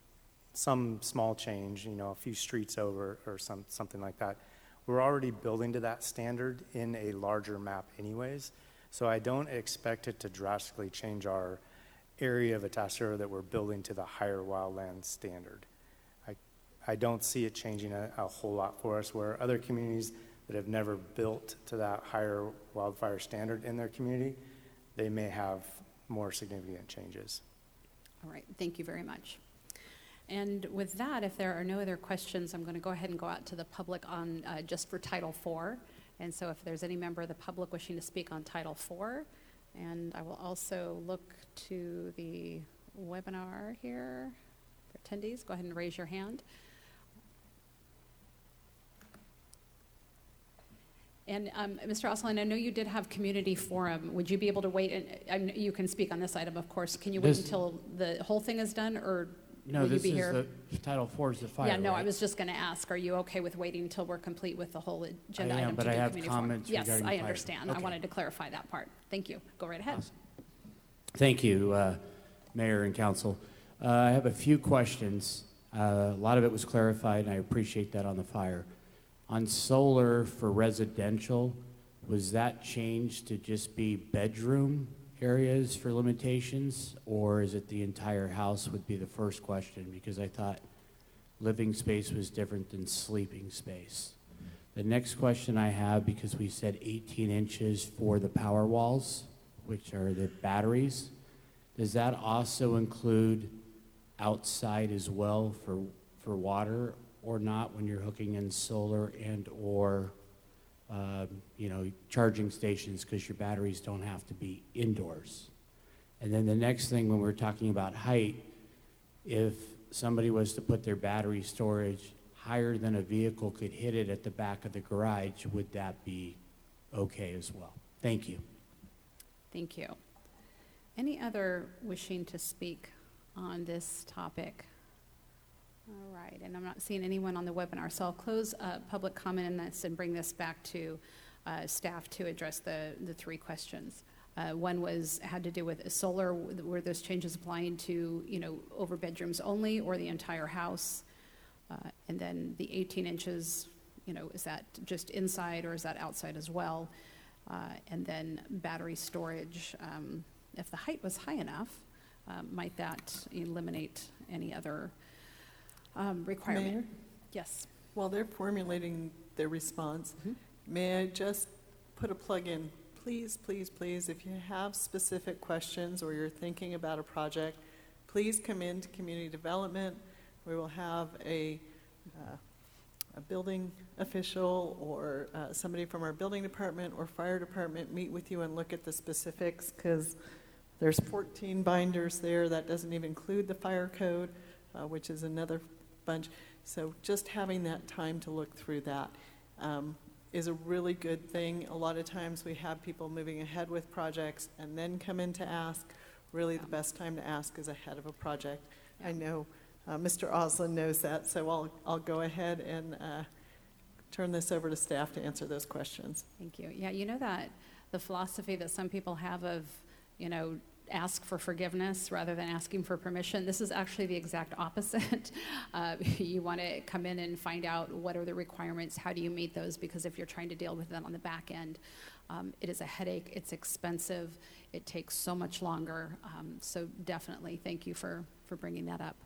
some small change, a few streets over or something like that. We're already building to that standard in a larger map anyways, so I don't expect it to drastically change our area of Atascadero that we're building to the higher wildland standard. I don't see it changing a whole lot for us, where other communities that have never built to that higher wildfire standard in their community, they may have more significant changes. All right, thank you very much. And with that, if there are no other questions, I'm going to go ahead and go out to the public on just for Title IV. And so if there's any member of the public wishing to speak on Title IV, and I will also look to the webinar here for attendees. Go ahead and raise your hand. And Mr. Osselin, I know you did have community forum. Would you be able to wait? And you can speak on this item, of course. Can you wait until the whole thing is done, or will you be here? No, this is Title IV is the fire. Yeah, no, right? I was just going to ask, are you okay with waiting until we're complete with the whole agenda I am, item but to I do have community comments forum? Yes, regarding I fire. understand. Okay. I wanted to clarify that part. Thank you. Go right ahead. Awesome. Thank you, Mayor and Council. I have a few questions. A lot of it was clarified, and I appreciate that on the fire. On solar for residential, was that changed to just be bedroom areas for limitations, or is it the entire house would be the first question, because I thought living space was different than sleeping space. The next question I have, because we said 18 inches for the power walls, which are the batteries, does that also include outside as well for water or not when you're hooking in solar and or charging stations, because your batteries don't have to be indoors? And then the next thing, when we're talking about height, if somebody was to put their battery storage higher than a vehicle could hit it at the back of the garage, would that be okay as well? Thank you. Thank you. Any other wishing to speak on this topic? All right, and I'm not seeing anyone on the webinar, so I'll close public comment in this and bring this back to staff to address the three questions. One had to do with solar, were those changes applying to, over bedrooms only or the entire house? And then the 18 inches, is that just inside or is that outside as well? And then battery storage, if the height was high enough, might that eliminate any other requirement? Mayor? Yes. While they're formulating their response, may I just put a plug in? Please, please, please, if you have specific questions or you're thinking about a project, please come into community development. We will have a building official or somebody from our building department or fire department meet with you and look at the specifics, because there's 14 binders there. That doesn't even include the fire code, which is another bunch. So just having that time to look through that is a really good thing. A lot of times we have people moving ahead with projects and then come in to ask. Really, the best time to ask is ahead of a project. I know Mr. Oslin knows that, so I'll go ahead and turn this over to staff to answer those questions. Thank you. Yeah, you know that the philosophy that some people have of, ask for forgiveness rather than asking for permission, this is actually the exact opposite. You want to come in and find out what are the requirements, how do you meet those, because if you're trying to deal with them on the back end, it is a headache, it's expensive, it takes so much longer. So definitely thank you for bringing that up.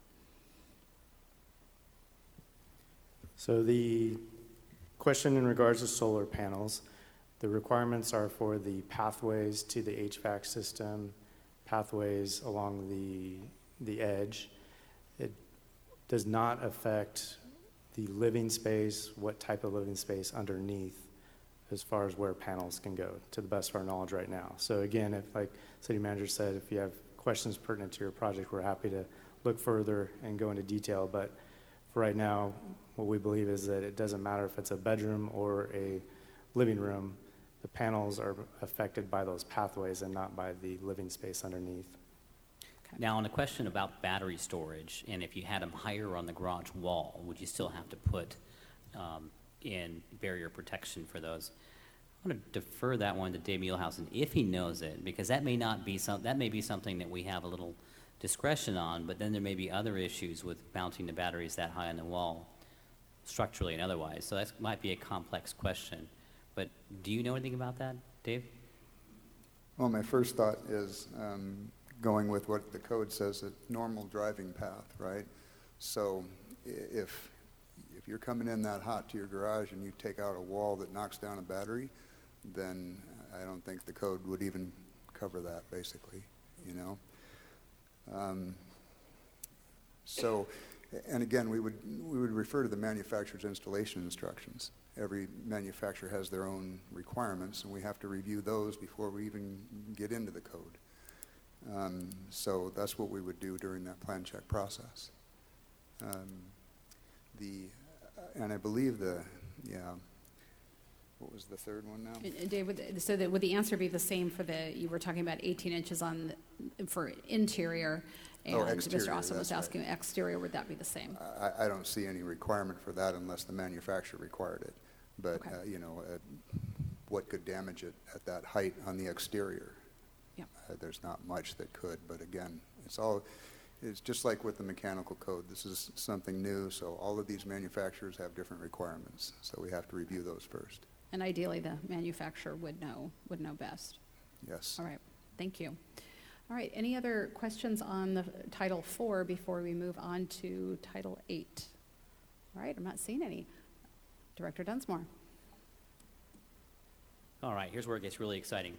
So the question in regards to solar panels, the requirements are for the pathways to the HVAC system, pathways along the edge. It does not affect the living space, what type of living space underneath, as far as where panels can go, to the best of our knowledge right now. So again, if, like City Manager said, if you have questions pertinent to your project, we're happy to look further and go into detail. But for right now, what we believe is that it doesn't matter if it's a bedroom or a living room, the panels are affected by those pathways and not by the living space underneath. Now, on the question about battery storage, and if you had them higher on the garage wall, would you still have to put in barrier protection for those? I'm going to defer that one to Dave Muehlhausen if he knows it, because that may not be that may be something that we have a little discretion on, but then there may be other issues with mounting the batteries that high on the wall, structurally and otherwise. So that might be a complex question. But do you know anything about that, Dave? Well, my first thought is going with what the code says, a normal driving path, right? So if you're coming in that hot to your garage and you take out a wall that knocks down a battery, then I don't think the code would even cover that, basically, So, and again, we would refer to the manufacturer's installation instructions. Every manufacturer has their own requirements, and we have to review those before we even get into the code. So that's what we would do during that plan check process. And I believe what was the third one now? Dave, so that would the answer be the same for you were talking about 18 inches for interior, and exterior, Mr. Austin was asking exterior, would that be the same? I don't see any requirement for that unless the manufacturer required it. But, okay. What could damage it at that height on the exterior? Yeah. There's not much that could, but again, it's just like with the mechanical code. This is something new, so all of these manufacturers have different requirements, so we have to review those first. And ideally, the manufacturer would know best. Yes. All right, thank you. All right, any other questions on the Title IV before we move on to Title VIII? All right, I'm not seeing any. Director Dunsmore. All right, here's where it gets really exciting.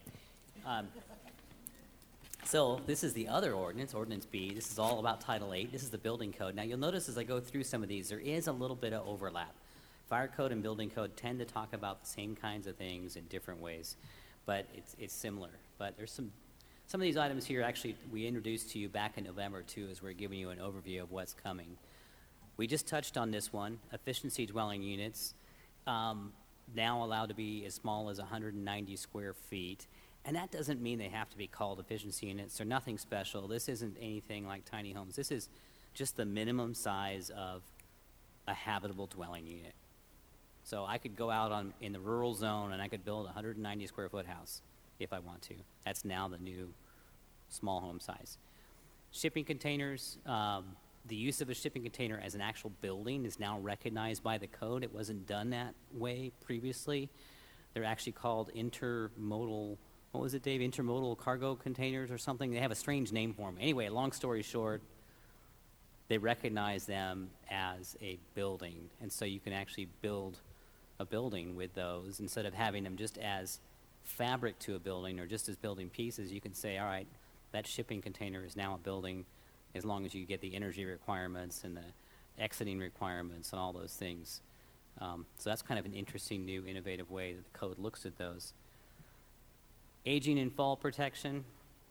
So this is the other ordinance, Ordinance B. This is all about Title VIII. This is the building code. Now, you'll notice as I go through some of these, there is a little bit of overlap. Fire code and building code tend to talk about the same kinds of things in different ways, but it's similar. But there's some of these items here, actually, we introduced to you back in November, too, as we're giving you an overview of what's coming. We just touched on this one, efficiency dwelling units, now allowed to be as small as 190 square feet. And that doesn't mean they have to be called efficiency units. They're nothing special. This isn't anything like tiny homes. This is just the minimum size of a habitable dwelling unit. So I could go out in the rural zone and I could build a 190 square foot house if I want to. That's now the new small home size. Shipping containers, the use of a shipping container as an actual building is now recognized by the code. It wasn't done that way previously. They're actually called intermodal what was it, Dave? Intermodal cargo containers or something. They have a strange name for them. Anyway, long story short, they recognize them as a building, and so you can actually build a building with those instead of having them just as fabric to a building or just as building pieces. You can say, all right, that shipping container is now a building as long as you get the energy requirements and the exiting requirements and all those things. So that's kind of an interesting new innovative way that the code looks at those. Aging and fall protection.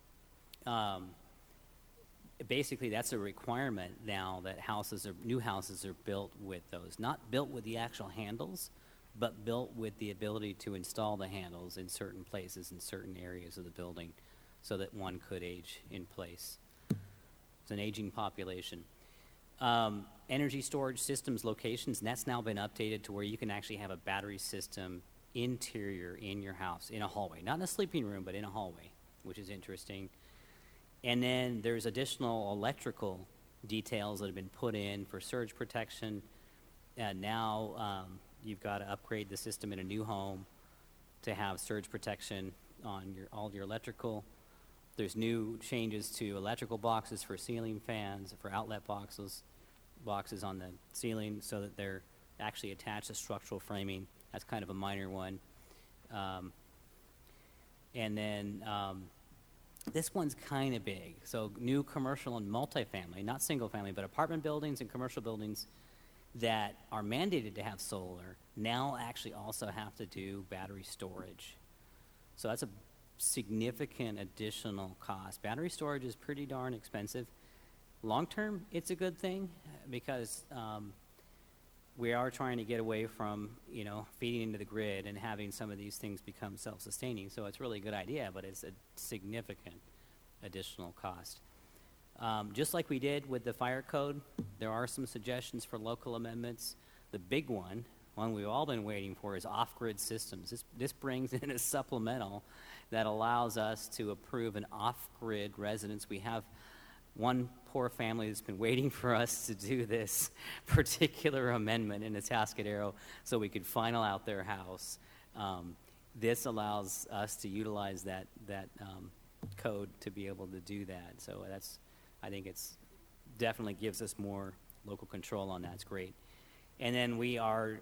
Basically, that's a requirement now that new houses are built with those. Not built with the actual handles, but built with the ability to install the handles in certain places in certain areas of the building so that one could age in place. It's an aging population. Energy storage systems locations, and that's now been updated to where you can actually have a battery system interior in your house, in a hallway. Not in a sleeping room, but in a hallway, which is interesting. And then there's additional electrical details that have been put in for surge protection. And now you've got to upgrade the system in a new home to have surge protection on all your electrical. There's new changes to electrical boxes for ceiling fans, for outlet boxes on the ceiling so that they're actually attached to structural framing. That's kind of a minor one. And then this one's kind of big. So new commercial and multifamily, not single family, but apartment buildings and commercial buildings that are mandated to have solar now actually also have to do battery storage. So that's a significant additional cost. Battery storage is pretty darn expensive. Long term, it's a good thing because we are trying to get away from, feeding into the grid and having some of these things become self-sustaining. So it's really a good idea, but it's a significant additional cost. Just like we did with the fire code, there are some suggestions for local amendments. The big one we've all been waiting for, is off-grid systems. This brings in a supplemental that allows us to approve an off-grid residence. We have one poor family that's been waiting for us to do this particular amendment in Atascadero so we could final out their house. This allows us to utilize that code to be able to do that. So I think it's definitely gives us more local control on that. It's great. And then we are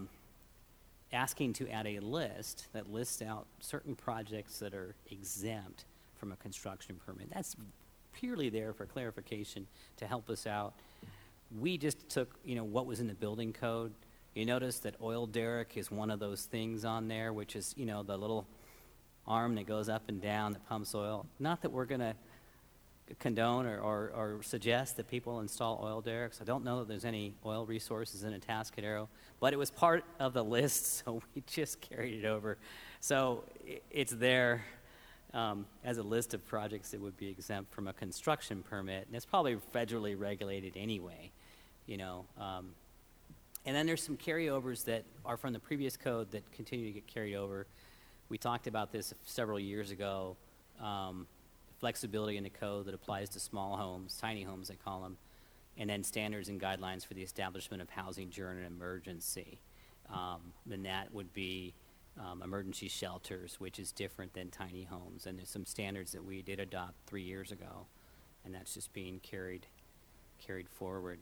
asking to add a list that lists out certain projects that are exempt from a construction permit. That's purely there for clarification to help us out. We just took, what was in the building code. You notice that oil derrick is one of those things on there, which is, the little arm that goes up and down that pumps oil. Not that we're going to condone or suggest that people install oil derricks. I don't know that there's any oil resources in Atascadero, but it was part of the list, so we just carried it over. So it's there as a list of projects that would be exempt from a construction permit, and it's probably federally regulated anyway, And then there's some carryovers that are from the previous code that continue to get carried over. We talked about this several years ago. Flexibility in the code that applies to small homes, tiny homes they call them, and then standards and guidelines for the establishment of housing during an emergency. Then that would be emergency shelters, which is different than tiny homes. And there's some standards that we did adopt 3 years ago, and that's just being carried forward.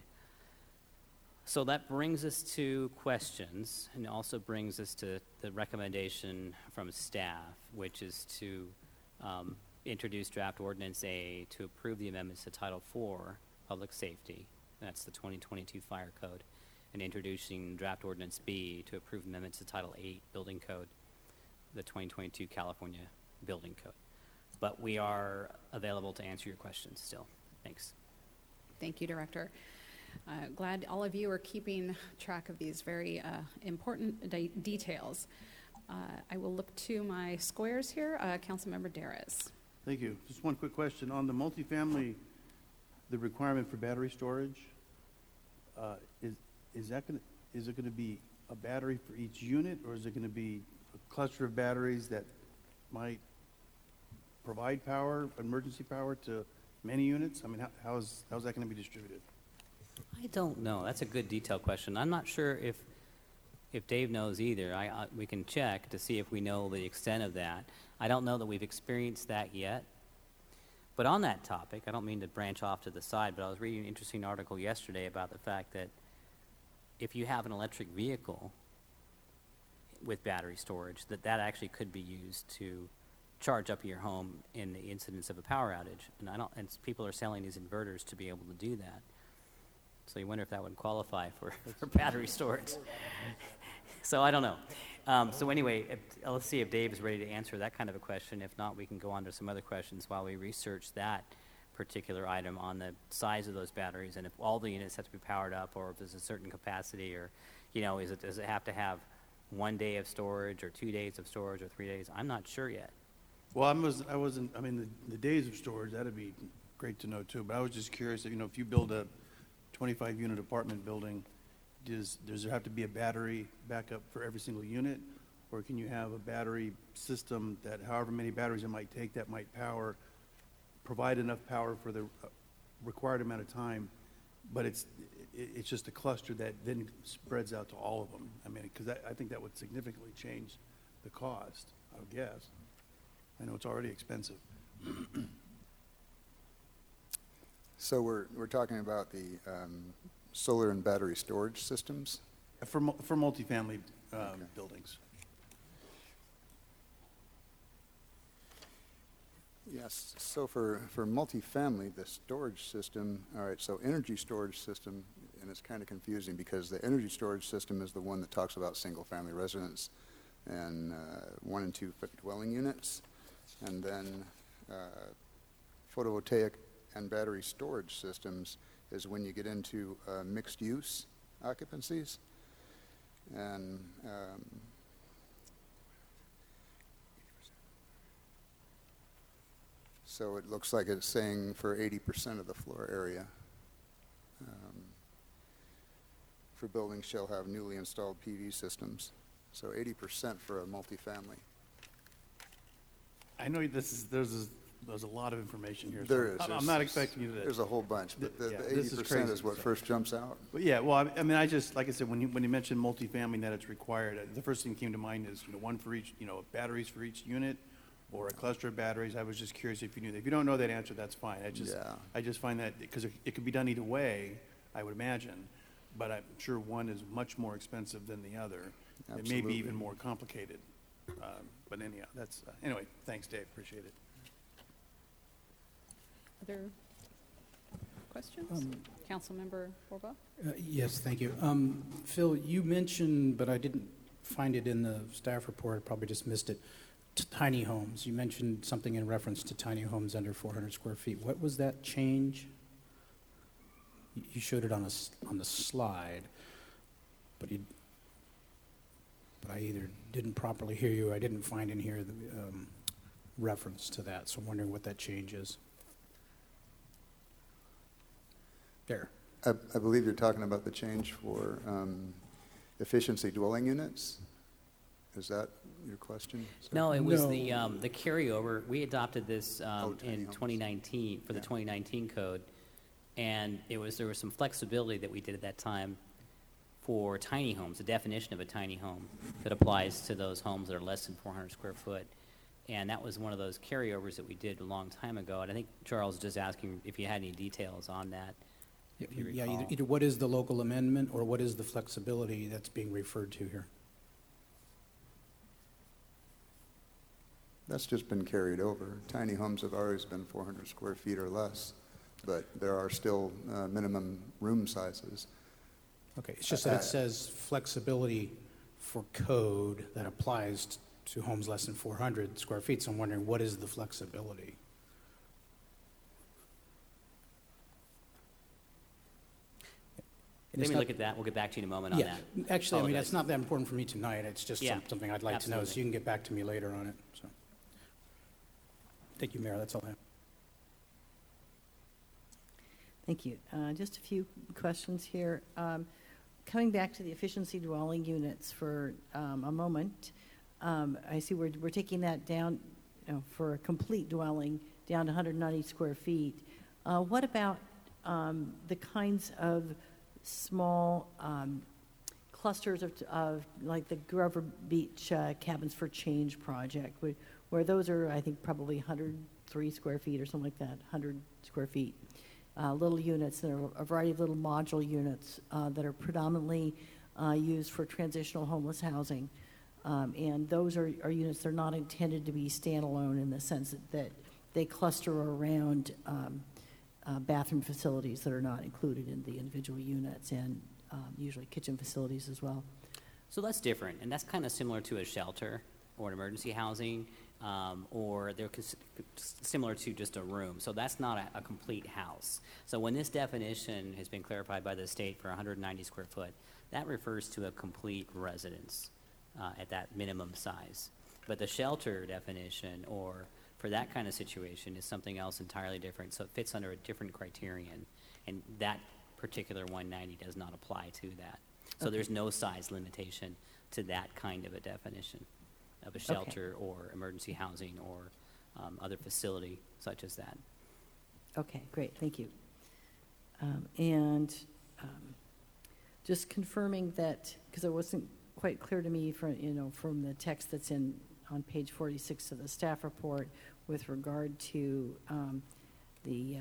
So that brings us to questions, and also brings us to the recommendation from staff, which is to introduce draft ordinance A to approve the amendments to Title IV, Public Safety. That's the 2022 Fire Code. And introducing draft ordinance B to approve amendments to Title VIII, Building Code, the 2022 California Building Code. But we are available to answer your questions still. Thanks. Thank you, Director. Glad all of you are keeping track of these very important details. I will look to my squares here. Councilmember Darris. Thank you. Just one quick question. On the multifamily, the requirement for battery storage, is it going to be a battery for each unit, or is it going to be a cluster of batteries that might provide power, emergency power to many units? I mean, how's that going to be distributed? I don't know. That's a good detailed question. I'm not sure if if Dave knows either, we can check to see if we know the extent of that. I don't know that we've experienced that yet. But on that topic, I don't mean to branch off to the side, but I was reading an interesting article yesterday about the fact that if you have an electric vehicle with battery storage, that actually could be used to charge up your home in the incidence of a power outage. And people are selling these inverters to be able to do that. So you wonder if that would qualify for battery storage. So I don't know. So anyway, let's see if Dave is ready to answer that kind of a question. If not, we can go on to some other questions while we research that particular item on the size of those batteries and if all the units have to be powered up or if there's a certain capacity or, does it have to have 1 day of storage or 2 days of storage or 3 days? I'm not sure yet. Well, the days of storage, that'd be great to know too, but I was just curious, if you build a 25-unit apartment building, does there have to be a battery backup for every single unit? Or can you have a battery system that however many batteries it might take that might provide enough power for the required amount of time, but it's just a cluster that then spreads out to all of them? Because I think that would significantly change the cost, I would guess. I know it's already expensive. So we're talking about the solar and battery storage systems? For multifamily buildings. Yes, so for multifamily, the storage system, all right, so energy storage system, and it's kind of confusing because the energy storage system is the one that talks about single-family residence and 1 and 2 dwelling units, and then photovoltaic and battery storage systems is when you get into mixed-use occupancies. And so it looks like it's saying for 80% of the floor area for buildings shall have newly installed PV systems. So 80% for a multifamily. I know there's a lot of information here. There so is. I'm not expecting you to. There's a whole bunch, but the 80% crazy, is what first jumps out. But yeah, well, I just, like I said, when you mentioned multifamily that it's required, the first thing that came to mind is, one for each, batteries for each unit or a cluster of batteries. I was just curious if you knew that. If you don't know that answer, that's fine. I just find that, because it could be done either way, I would imagine, but I'm sure one is much more expensive than the other. Absolutely. It may be even more complicated. But anyhow, anyway, thanks, Dave, appreciate it. Other questions? Councilmember Borba? Yes, thank you. Phil, you mentioned, but I didn't find it in the staff report, I probably just missed it, tiny homes. You mentioned something in reference to tiny homes under 400 square feet. What was that change? You showed it on the slide, but I either didn't properly hear you or I didn't find in here the reference to that, so I'm wondering what that change is. There. I believe you're talking about the change for efficiency dwelling units. Is that your question? No, it was the carryover. We adopted this in homes. 2019 for the 2019 code, and there was some flexibility that we did at that time for tiny homes, the definition of a tiny home that applies to those homes that are less than 400 square foot. And that was one of those carryovers that we did a long time ago. And I think Charles was just asking if you had any details on that. If you recall. Yeah, either what is the local amendment or what is the flexibility that's being referred to here? That's just been carried over. Tiny homes have always been 400 square feet or less, but there are still minimum room sizes. Okay, it's just that it says flexibility for code that applies to homes less than 400 square feet, so I'm wondering what is the flexibility? Let me look at that. We'll get back to you in a moment on that. Actually, I mean, that's not that important for me tonight. It's just something I'd like to know, so absolutely. you can get back to me later on it. So, thank you, Mayor. That's all I have. Thank you. Just a few questions here. Coming back to the efficiency dwelling units for a moment, I see we're taking that down for a complete dwelling down to 190 square feet. What about the kinds of small clusters of like the Grover Beach Cabins for Change project, where those are, I think, probably 103 square feet or something like that, 100 square feet. Little units, there are a variety of little module units that are predominantly used for transitional homeless housing. And those are units, they're not intended to be standalone in the sense that they cluster around bathroom facilities that are not included in the individual units, and usually kitchen facilities as well. So that's different, and that's kind of similar to a shelter or an emergency housing, or they're similar to just a room. So that's not a complete house. So when this definition has been clarified by the state for 190 square foot, that refers to a complete residence at that minimum size. But the shelter definition, or for that kind of situation, is something else entirely different. So it fits under a different criterion, and that particular 190 does not apply to that. So there's no size limitation to that kind of a definition of a shelter or emergency housing or other facility such as that. Okay, great, thank you. And just confirming that, because it wasn't quite clear to me from the text that's on page 46 of the staff report with regard to the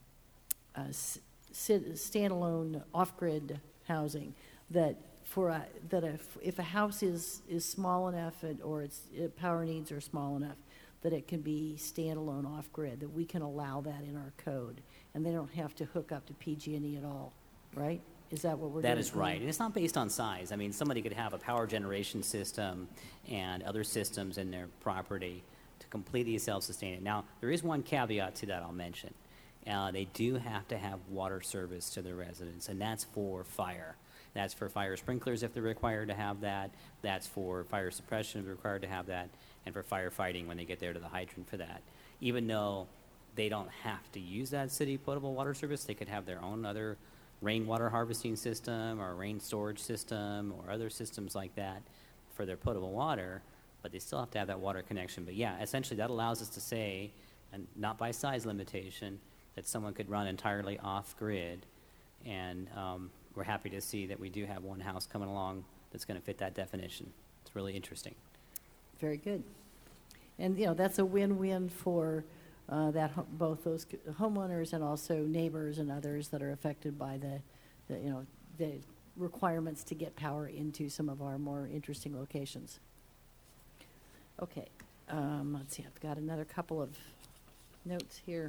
standalone off-grid housing, that if a house is small enough or its power needs are small enough that it can be standalone off-grid, that we can allow that in our code, and they don't have to hook up to PG&E at all, right? Is that what we're doing? That is right. And it's not based on size. I mean, somebody could have a power generation system and other systems in their property to completely self-sustain it. Now, there is one caveat to that I'll mention. They do have to have water service to their residents, and that's for fire. That's for fire sprinklers if they're required to have that. That's for fire suppression if they're required to have that, and for firefighting when they get there to the hydrant for that. Even though they don't have to use that city potable water service, they could have their own other rainwater harvesting system or rain storage system or other systems like that for their potable water, but they still have to have that water connection. But yeah, essentially that allows us to say, and not by size limitation, that someone could run entirely off-grid, and we're happy to see that we do have one house coming along that's going to fit that definition. It's really interesting. Very good. And, that's a win-win for both those homeowners and also neighbors and others that are affected by the requirements to get power into some of our more interesting locations. Okay, let's see, I've got another couple of notes here.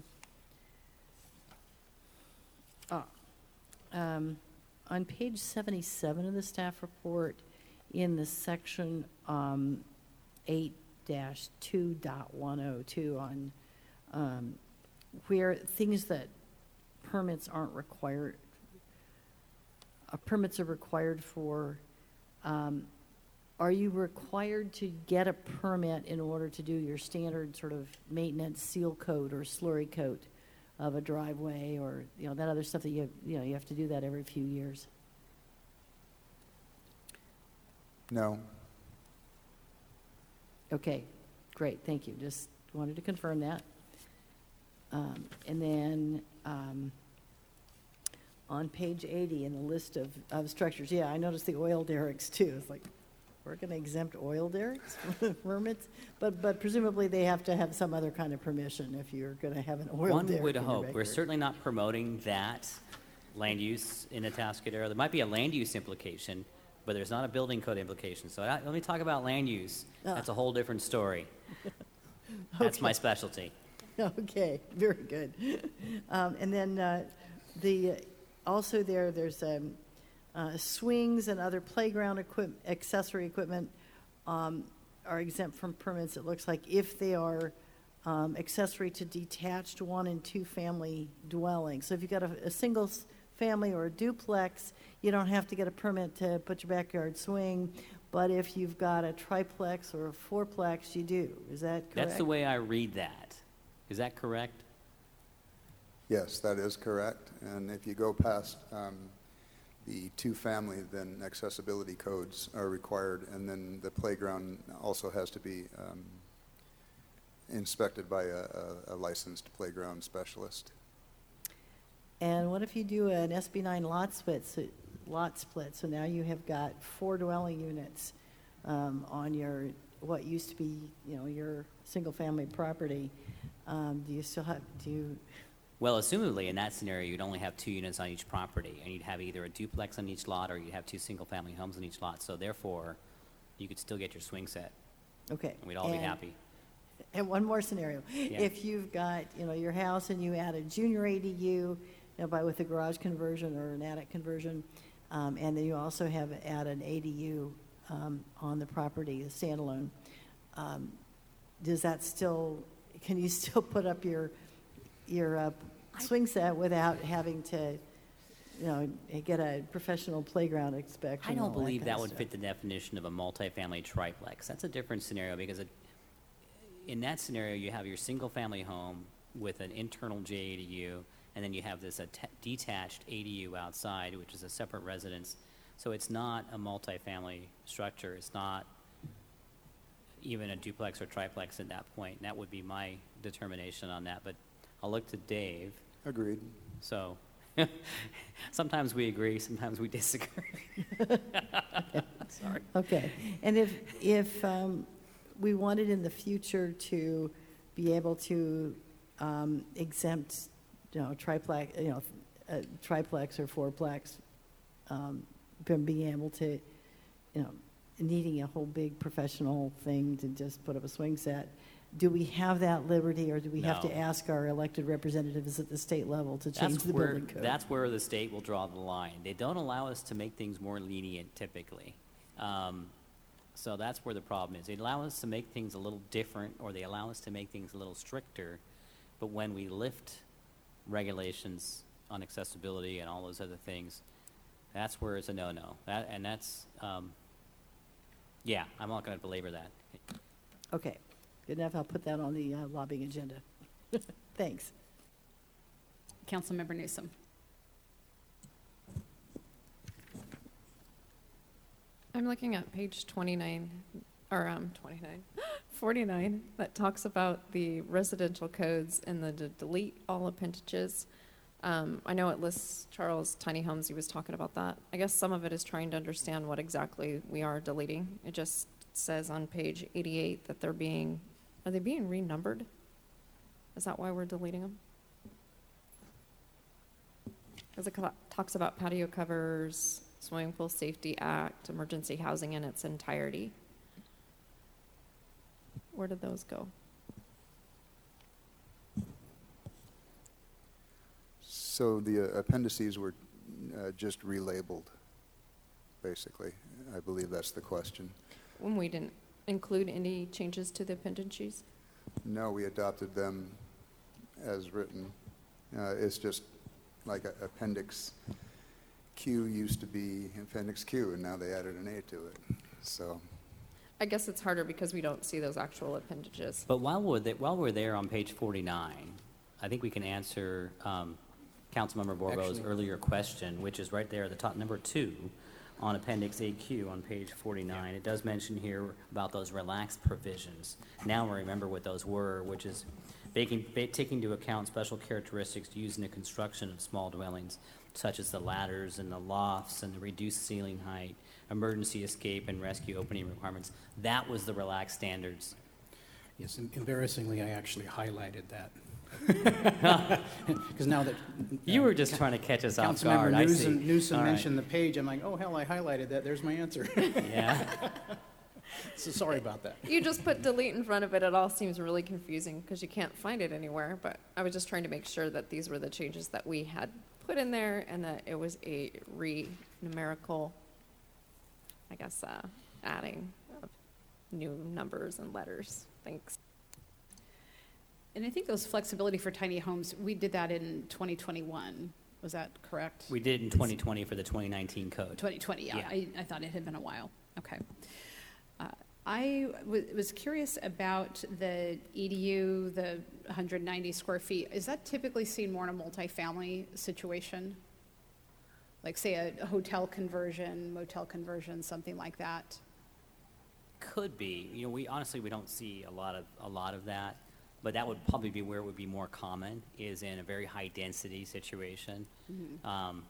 On page 77 of the staff report, in the section 8-2.102 on where things that permits aren't required, permits are required for, are you required to get a permit in order to do your standard sort of maintenance seal coat or slurry coat of a driveway, or that other stuff that you have to do that every few years? No. Okay, great, thank you. Just wanted to confirm that. And then on page 80 in the list of structures, yeah, I noticed the oil derricks too. It's like, we're going to exempt oil derricks from permits, but presumably they have to have some other kind of permission if you're going to have an oil derrick. One would in your hope. We're backyard. certainly not promoting that land use in Atascadero. There might be a land use implication, but there's not a building code implication. So let me talk about land use. That's a whole different story. That's my specialty. Okay, very good. And then also there's swings and other playground accessory equipment are exempt from permits, it looks like, if they are accessory to detached 1- and 2-family dwellings. So if you've got a single family or a duplex, you don't have to get a permit to put your backyard swing. But if you've got a triplex or a fourplex, you do. Is that correct? That's the way I read that. Is that correct? Yes, that is correct. And if you go past the 2-family, then accessibility codes are required, and then the playground also has to be inspected by a licensed playground specialist. And what if you do an SB9 lot split? So lot split. So now you have got 4 dwelling units on your, what used to be, your single-family property. Do you still have, Well, assumably, in that scenario, you'd only have 2 units on each property, and you'd have either a duplex on each lot, or you'd have 2 single-family homes on each lot. So therefore, you could still get your swing set, okay. and we'd all be happy. And one more scenario. Yeah. If you've got, your house and you add a junior ADU, with a garage conversion or an attic conversion, and then you also add an ADU on the property, a standalone, does that still, can you still put up your swing set without having to, get a professional playground inspection? I and all don't believe that kind of would stuff? fit the definition of a multifamily triplex. That's a different scenario, because in that scenario, you have your single-family home with an internal JADU, and then you have this detached ADU outside, which is a separate residence. So it's not a multifamily structure. It's not even a duplex or triplex at that point. And that would be my determination on that. But I'll look to Dave. Agreed. So sometimes we agree, sometimes we disagree. Sorry. Okay. And if we wanted in the future to be able to exempt, triplex, triplex or fourplex, from being able to, needing a whole big professional thing to just put up a swing set, do we have that liberty, or do we have to No. ask our elected representatives at the state level to change the building code? That's where the state will draw the line. They don't allow us to make things more lenient typically. So that's where the problem is. They allow us to make things a little different, or they allow us to make things a little stricter. But when we lift regulations on accessibility and all those other things, that's where it's a no-no. I'm not going to belabor that. Okay, good enough. I'll put that on the lobbying agenda. Thanks. Councilmember Newsom. I'm looking at page 29, or 49, that talks about the residential codes and the delete all appendages. I know it lists Charles Tiny Homes, he was talking about that. I guess some of it is trying to understand what exactly we are deleting. It just says on page 88 that are they being renumbered? Is that why we're deleting them? Because it talks about patio covers, Swimming Pool Safety Act, emergency housing in its entirety. Where did those go? So the appendices were just relabeled, basically. I believe that's the question. When we didn't include any changes to the appendices? No, we adopted them as written. It's just like Appendix Q used to be Appendix Q, and now they added an A to it. So I guess it's harder because we don't see those actual appendages. But while we're there on page 49, I think we can answer Councilmember Borbo's earlier question, which is right there at the top, number 2, on Appendix AQ on page 49. It does mention here about those relaxed provisions. Now we remember what those were, which is taking into account special characteristics used in the construction of small dwellings, such as the ladders and the lofts and the reduced ceiling height, emergency escape and rescue opening requirements. That was the relaxed standards. Yes, embarrassingly, I actually highlighted that. Because now that you were just trying to catch us off guard. Councilmember Newsom All right. mentioned the page. I'm like, oh hell, I highlighted that. There's my answer. Yeah. So sorry about that. You just put delete in front of it. It all seems really confusing because you can't find it anywhere. But I was just trying to make sure that these were the changes that we had put in there and that it was a numerical, I guess, adding of new numbers and letters. Thanks. And I think those flexibility for tiny homes, we did that in 2021. Was that correct? We did in 2020 for the 2019 code. 2020, yeah. Yeah. I thought it had been a while. Okay. I was curious about the EDU, the 190 square feet. Is that typically seen more in a multifamily situation? Like, say, a hotel conversion, motel conversion, something like that? Could be. We honestly don't see a lot of that, but that would probably be where it would be more common, is in a very high density situation. Mm-hmm.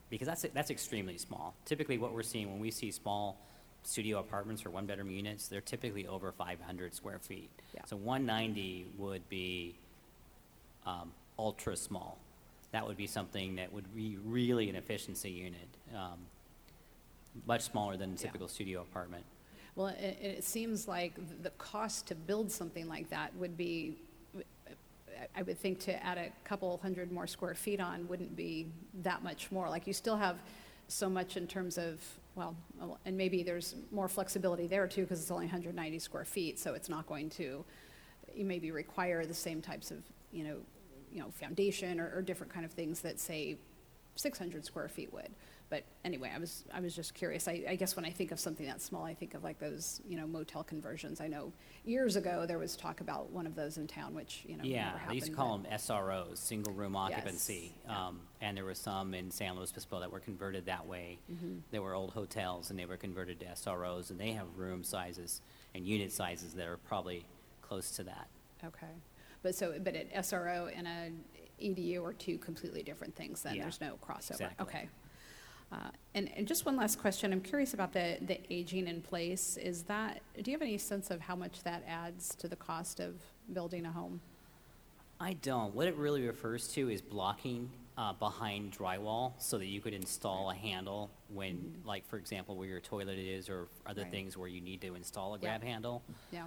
because that's extremely small. Typically, what we're seeing when we see small studio apartments or one-bedroom units, they're typically over 500 square feet. Yeah. So 190 would be ultra small. That would be something that would be really an efficiency unit, much smaller than a typical studio apartment. Well, it seems like the cost to build something like that would be, I would think to add a couple hundred more square feet on wouldn't be that much more. Like you still have so much in terms of, well, and maybe there's more flexibility there too because it's only 190 square feet, so it's not going to, you maybe require the same types of, foundation or different kind of things that say 600 square feet would. But anyway, I was just curious. I guess when I think of something that small, I think of like those, motel conversions. I know years ago there was talk about one of those in town, which, Yeah, never happened. they used to call them SROs, single room occupancy. Yes. And there were some in San Luis Obispo that were converted that way. Mhm. There were old hotels and they were converted to SROs, and they have room sizes and unit sizes that are probably close to that. Okay. But an SRO and a EDU are two completely different things then. Yeah, There's no crossover. exactly. Okay. And just one last question. I'm curious about the aging in place. Do you have any sense of how much that adds to the cost of building a home? I don't. What it really refers to is blocking behind drywall so that you could install a handle when, like, for example, where your toilet is or other Right. things where you need to install a Yeah. grab handle. Yeah.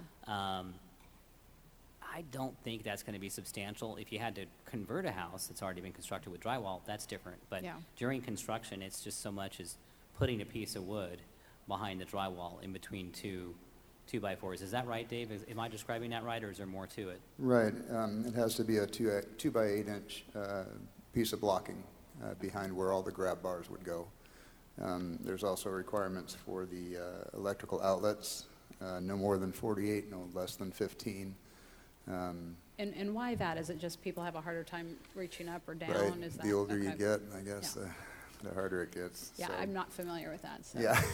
I don't think that's going to be substantial. If you had to convert a house that's already been constructed with drywall, that's different. But Yeah. during construction, it's just so much as putting a piece of wood behind the drywall in between two 2x4s. Is that right, Dave? Am I describing that right, or is there more to it? Right. It has to be a 2 by 8 inch piece of blocking behind where all the grab bars would go. There's also requirements for the electrical outlets, no more than 48, no less than 15. And why that? Is it just people have a harder time reaching up or down? Right. Is that, The older you okay. get, I guess, Yeah. the harder it gets. Yeah, so. I'm not familiar with that. So. Yeah.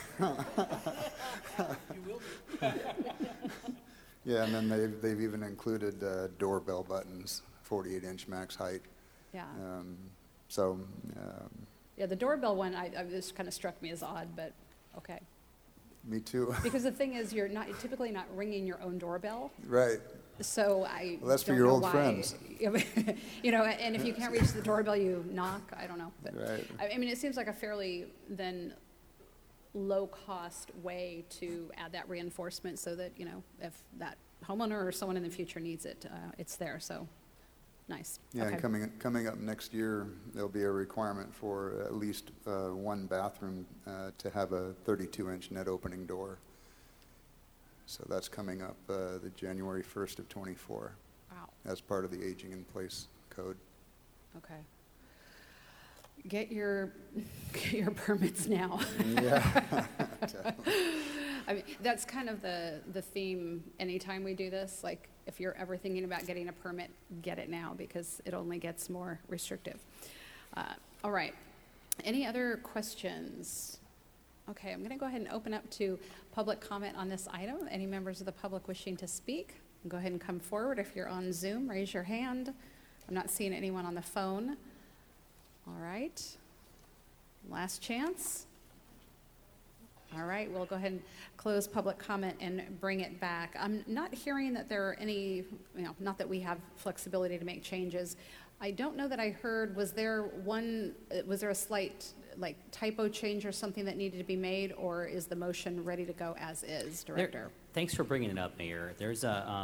You will be. Yeah, and then they've even included doorbell buttons, 48-inch max height. Yeah. So, Yeah, the doorbell one, this kind of struck me as odd, but okay. me too. Because the thing is, you're typically not ringing your own doorbell. Right. So Well, that's for don't your know old why. friends. And if you can't reach the doorbell, you knock. I don't know. But Right. I mean, it seems like a fairly then low-cost way to add that reinforcement so that, if that homeowner or someone in the future needs it, it's there. So nice. Yeah, Okay. and coming up next year, there'll be a requirement for at least one bathroom to have a 32-inch net opening door. So that's coming up the January 1st of '24 Wow. as part of the aging in place code. Okay. Get your permits now. Yeah. I mean, that's kind of the theme anytime we do this. Like, if you're ever thinking about getting a permit, get it now because it only gets more restrictive. All right. Any other questions? Okay, I'm going to go ahead and open up to public comment on this item. Any members of the public wishing to speak, go ahead and come forward. If you're on Zoom, raise your hand. I'm not seeing anyone on the phone. All right. Last chance. All right, we'll go ahead and close public comment and bring it back. I'm not hearing that there are any, not that we have flexibility to make changes. I don't know that I heard, was there a slight typo change or something that needed to be made, or is the motion ready to go as is, Director? Thanks for bringing it up, Mayor. There's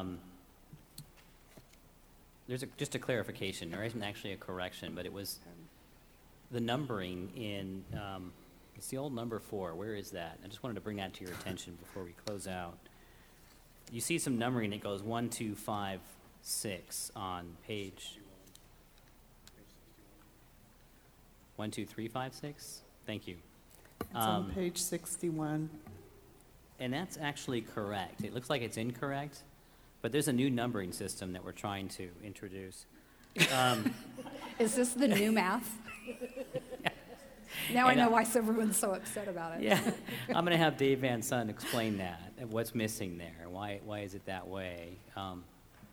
just a clarification. There isn't actually a correction, but it was the numbering in, it's the old number 4. Where is that? I just wanted to bring that to your attention before we close out. You see some numbering. It goes 1, 2, 5, 6 on page 1, 2, 3, 5, 6. Thank you. It's on page 61. And that's actually correct. It looks like it's incorrect, but there's a new numbering system that we're trying to introduce. Is this the new math? Now I know why everyone's so upset about it. Yeah, I'm going to have Dave Van Son explain that, and what's missing there. Why is it that way?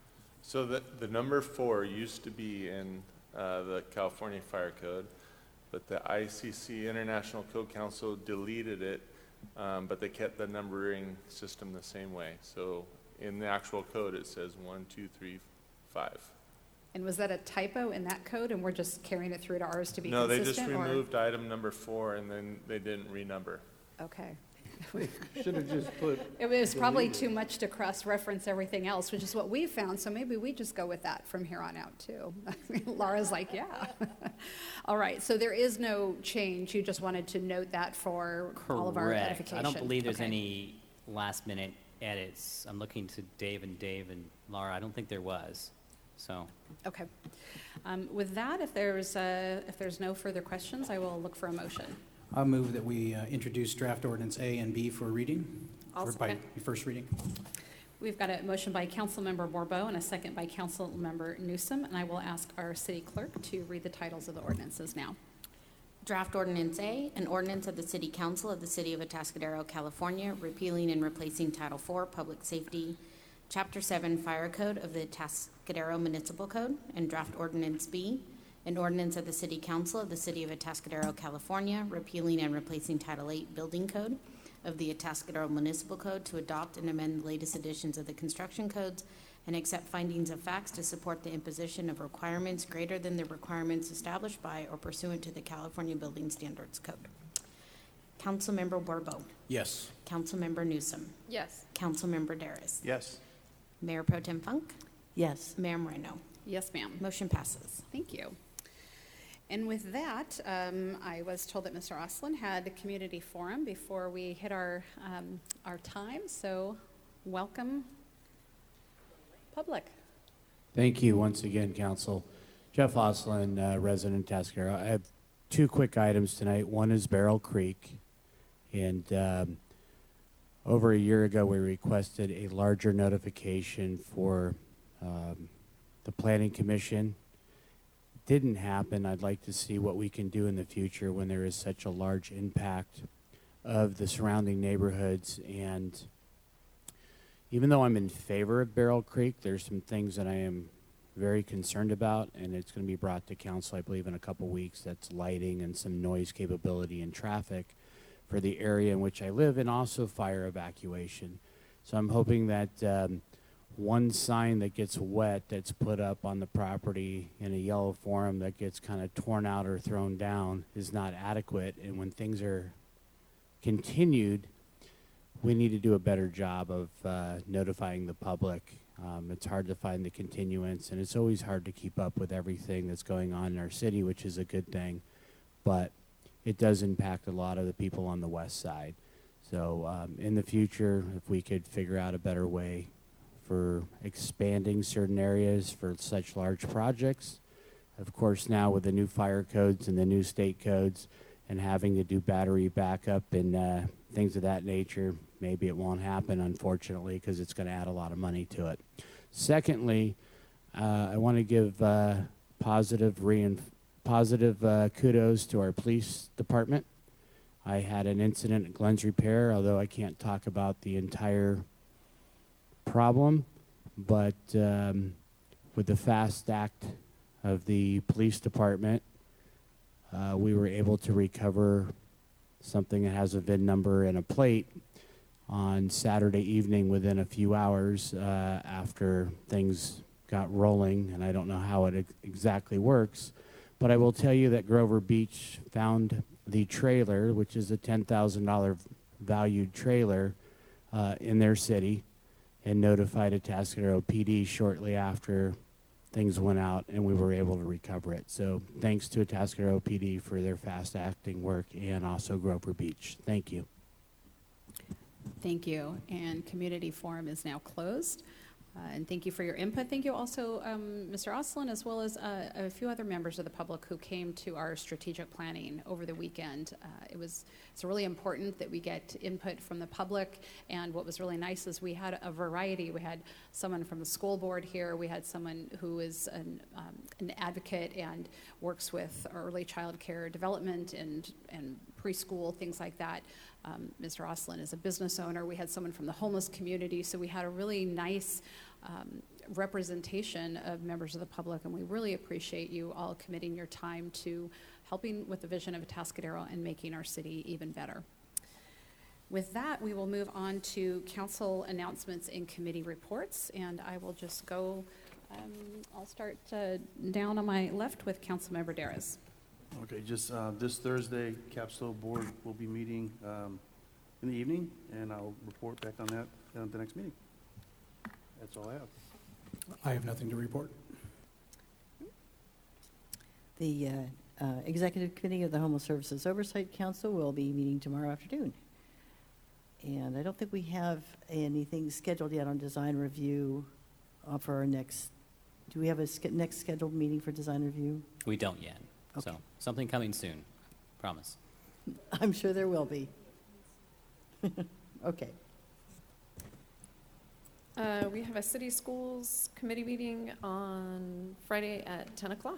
So the number 4 used to be in the California Fire Code, but the ICC, International Code Council, deleted it, but they kept the numbering system the same way. So in the actual code, it says 1, 2, 3, 5. And was that a typo in that code, and we're just carrying it through to ours to be No, consistent? they just or- removed item number 4, and then they didn't renumber. Okay. Should have just put. It was probably deleted. too much to cross-reference everything else, which is what we found, so maybe we just go with that from here on out, too. Laura's like, yeah. All right, so there is no change. You just wanted to note that for all of our Correct. edification. I don't believe there's Okay. any last-minute edits. I'm looking to Dave and Laura. I don't think there was, so. Okay. With that, if there's no further questions, I will look for a motion. I'll move that we introduce draft ordinance A and B for reading. I'll Or by second. first reading. We've got a motion by Councilmember Bourbeau and a second by Councilmember Newsom, and I will ask our city clerk to read the titles of the ordinances now. Draft Ordinance A, an ordinance of the City Council of the City of Atascadero, California, repealing and replacing Title IV, Public Safety, Chapter 7, Fire Code of the Atascadero Municipal Code, and Draft Ordinance B, an ordinance of the City Council of the City of Atascadero, California, repealing and replacing Title VIII Building Code of the Atascadero Municipal Code to adopt and amend the latest editions of the construction codes and accept findings of facts to support the imposition of requirements greater than the requirements established by or pursuant to the California Building Standards Code. Councilmember Bourbeau. Yes. Councilmember Newsom. Yes. Councilmember Daris. Yes. Mayor Pro Tem Funk. Yes. Mayor Moreno. Yes, ma'am. Motion passes. Thank you. And with that, I was told that Mr. Oslin had a community forum before we hit our time, so welcome, public. Thank you once again, Council. Jeff Oslin, resident Atascadero. I have two quick items tonight. One is Barrel Creek, and over a year ago, we requested a larger notification for the Planning Commission. Didn't happen. I'd like to see what we can do in the future when there is such a large impact of the surrounding neighborhoods. And even though I'm in favor of Barrel Creek, there's some things that I am very concerned about, and it's going to be brought to council, I believe, in a couple weeks. That's lighting and some noise capability and traffic for the area in which I live, and also fire evacuation. So I'm hoping that one sign that gets wet that's put up on the property in a yellow form that gets kind of torn out or thrown down is not adequate, and when things are continued, we need to do a better job of notifying the public. It's hard to find the continuance, and it's always hard to keep up with everything that's going on in our city, which is a good thing, but it does impact a lot of the people on the west side. So in the future, if we could figure out a better way for expanding certain areas for such large projects. Of course, now with the new fire codes and the new state codes and having to do battery backup and things of that nature, maybe it won't happen, unfortunately, because it's going to add a lot of money to it. Secondly, I want to give positive kudos to our police department. I had an incident at Glenn's Repair, although I can't talk about the entire problem, but with the FAST Act of the police department, we were able to recover something that has a VIN number and a plate on Saturday evening within a few hours after things got rolling, and I don't know how it exactly works, but I will tell you that Grover Beach found the trailer, which is a $10,000 valued trailer in their city, and notified Atascadero PD shortly after things went out, and we were able to recover it. So thanks to Atascadero PD for their fast-acting work, and also Grover Beach. Thank you. Thank you. And community forum is now closed. And thank you for your input. Thank you also, Mr. Oslin, as well as a few other members of the public who came to our strategic planning over the weekend. It's really important that we get input from the public, and what was really nice is we had a variety. We had someone from the school board here. We had someone who is an advocate and works with early child care development and preschool, things like that. Mr. Oslin is a business owner. We had someone from the homeless community, so we had a really nice representation of members of the public, and we really appreciate you all committing your time to helping with the vision of Atascadero and making our city even better. With that, we will move on to council announcements and committee reports, and I will just go, I'll start down on my left with Councilmember Darras. Okay, just this Thursday, Capstone Board will be meeting in the evening, and I'll report back on that at the next meeting. That's all I have. I have nothing to report. The Executive Committee of the Homeless Services Oversight Council will be meeting tomorrow afternoon. And I don't think we have anything scheduled yet on design review for our next, do we have a next scheduled meeting for design review? We don't yet. Okay. So something coming soon, promise. I'm sure there will be. Okay. We have a city schools committee meeting on Friday at 10 o'clock.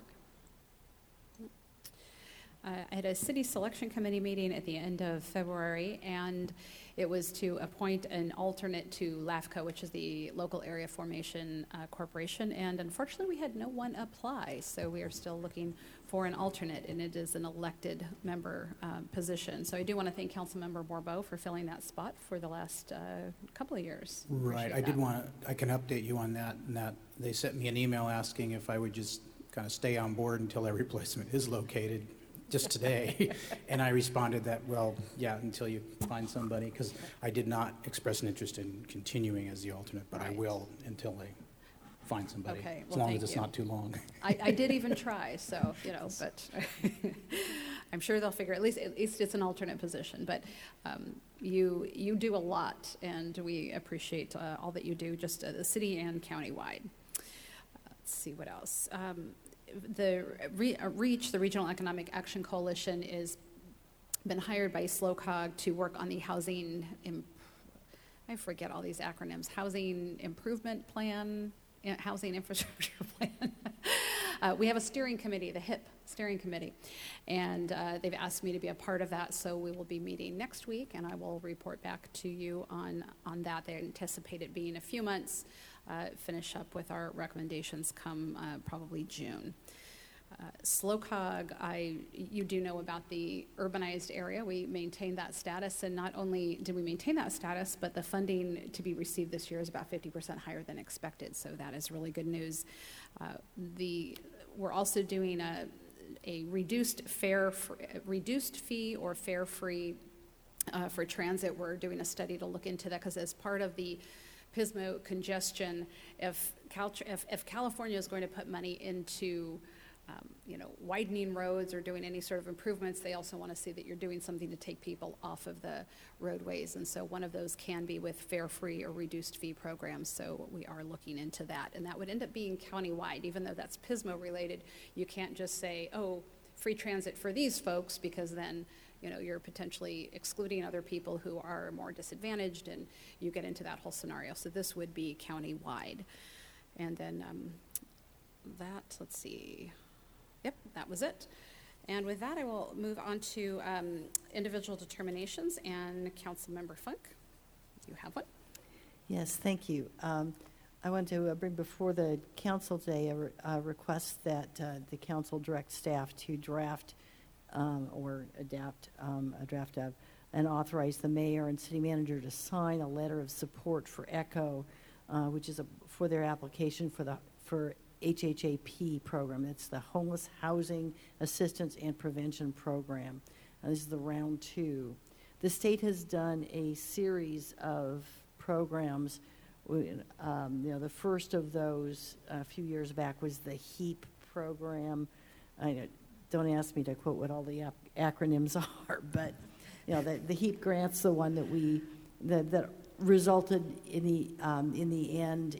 I had a city selection committee meeting at the end of February, and it was to appoint an alternate to LAFCO, which is the Local Area Formation Corporation, and unfortunately we had no one apply, so we are still looking for an alternate, and it is an elected member position. So I do want to thank Councilmember Bourbeau for filling that spot for the last couple of years. Right. Appreciate I did that. want to, I can update you on that, and that they sent me an email asking if I would just kind of stay on board until their replacement is located just today. And I responded that, well, yeah, until you find somebody, because I did not express an interest in continuing as the alternate, but I Right. will until I find somebody, Okay, as well, long thank as it's you. not too long. I did even try, so, you know, but I'm sure they'll figure, at least it's an alternate position, but you do a lot, and we appreciate all that you do, just the city and county-wide. Let's see what else. The REACH, the Regional Economic Action Coalition, is been hired by SLOCOG to work on the housing, I forget all these acronyms, Housing Improvement Plan, Housing Infrastructure Plan. We have a steering committee, the HIP steering committee, and they've asked me to be a part of that, so we will be meeting next week, and I will report back to you on that. They anticipate it being a few months, finish up with our recommendations come probably June. SLOCOG, you do know about the urbanized area. We maintain that status, and not only did we maintain that status, but the funding to be received this year is about 50% higher than expected, so that is really good news. We're also doing a reduced fee or fare free for transit. We're doing a study to look into that, because as part of the Pismo congestion, if California is going to put money into widening roads or doing any sort of improvements, they also want to see that you're doing something to take people off of the roadways. And so one of those can be with fare-free or reduced fee programs. So we are looking into that. And that would end up being countywide, even though that's Pismo related. You can't just say, oh, free transit for these folks, because then you're potentially excluding other people who are more disadvantaged, and you get into that whole scenario. So this would be countywide. And then let's see. Yep, that was it. And with that, I will move on to individual determinations, and Councilmember Funk, you have one. Yes, thank you. I want to bring before the council today a request that the council direct staff to draft or adapt a draft of and authorize the mayor and city manager to sign a letter of support for ECHO, which is for their application for HHAP program. It's the Homeless Housing Assistance and Prevention Program. This is the round 2. The state has done a series of programs. The first of those a few years back was the HEAP program. Don't ask me to quote what all the acronyms are, but the HEAP grant's the one that resulted in the end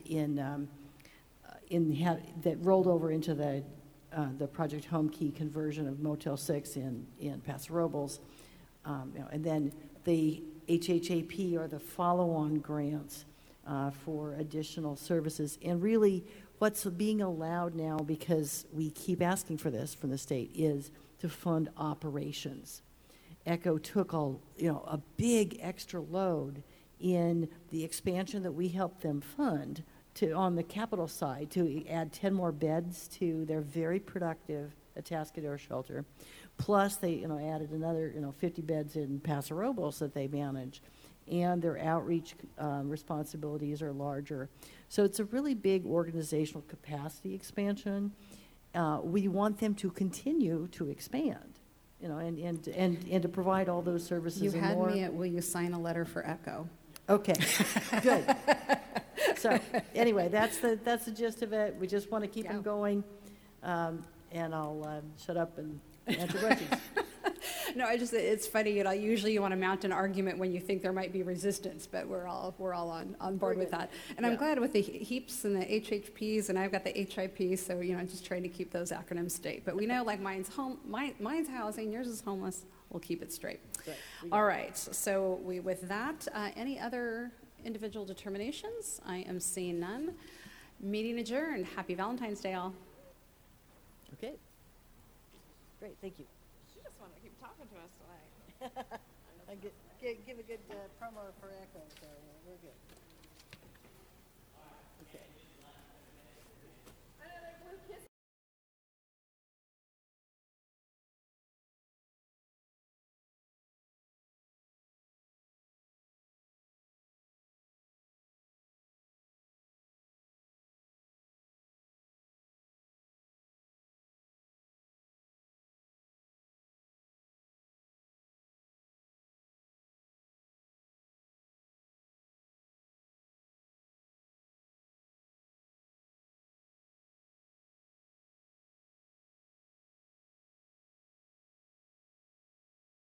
that rolled over into the Project Home Key conversion of Motel 6 in Paso Robles, and then the HHAP are the follow-on grants for additional services. And really, what's being allowed now, because we keep asking for this from the state, is to fund operations. ECHO took a big extra load in the expansion that we helped them fund on the capital side, to add 10 more beds to their very productive Atascadero shelter. Plus, they, added another, 50 beds in Paso Robles that they manage. And their outreach responsibilities are larger. So it's a really big organizational capacity expansion. We want them to continue to expand, and to provide all those services You and had more. me at, will you sign a letter for Echo? Okay, good. So anyway, that's the gist of it. We just want to keep them going, and I'll shut up and answer questions. No, it's funny, usually you want to mount an argument when you think there might be resistance, but we're all on board with that. And I'm glad with the HEAPs and the HHPs, and I've got the HIP, so, just trying to keep those acronyms straight. But we know, like, mine's housing, yours is homeless, we'll keep it straight. All right, so with that, any other individual determinations? I am seeing none. Meeting adjourned. Happy Valentine's Day, all. Okay. Great, thank you. She just wanted to keep talking to us tonight. Give a good promo for Echo, so we're good.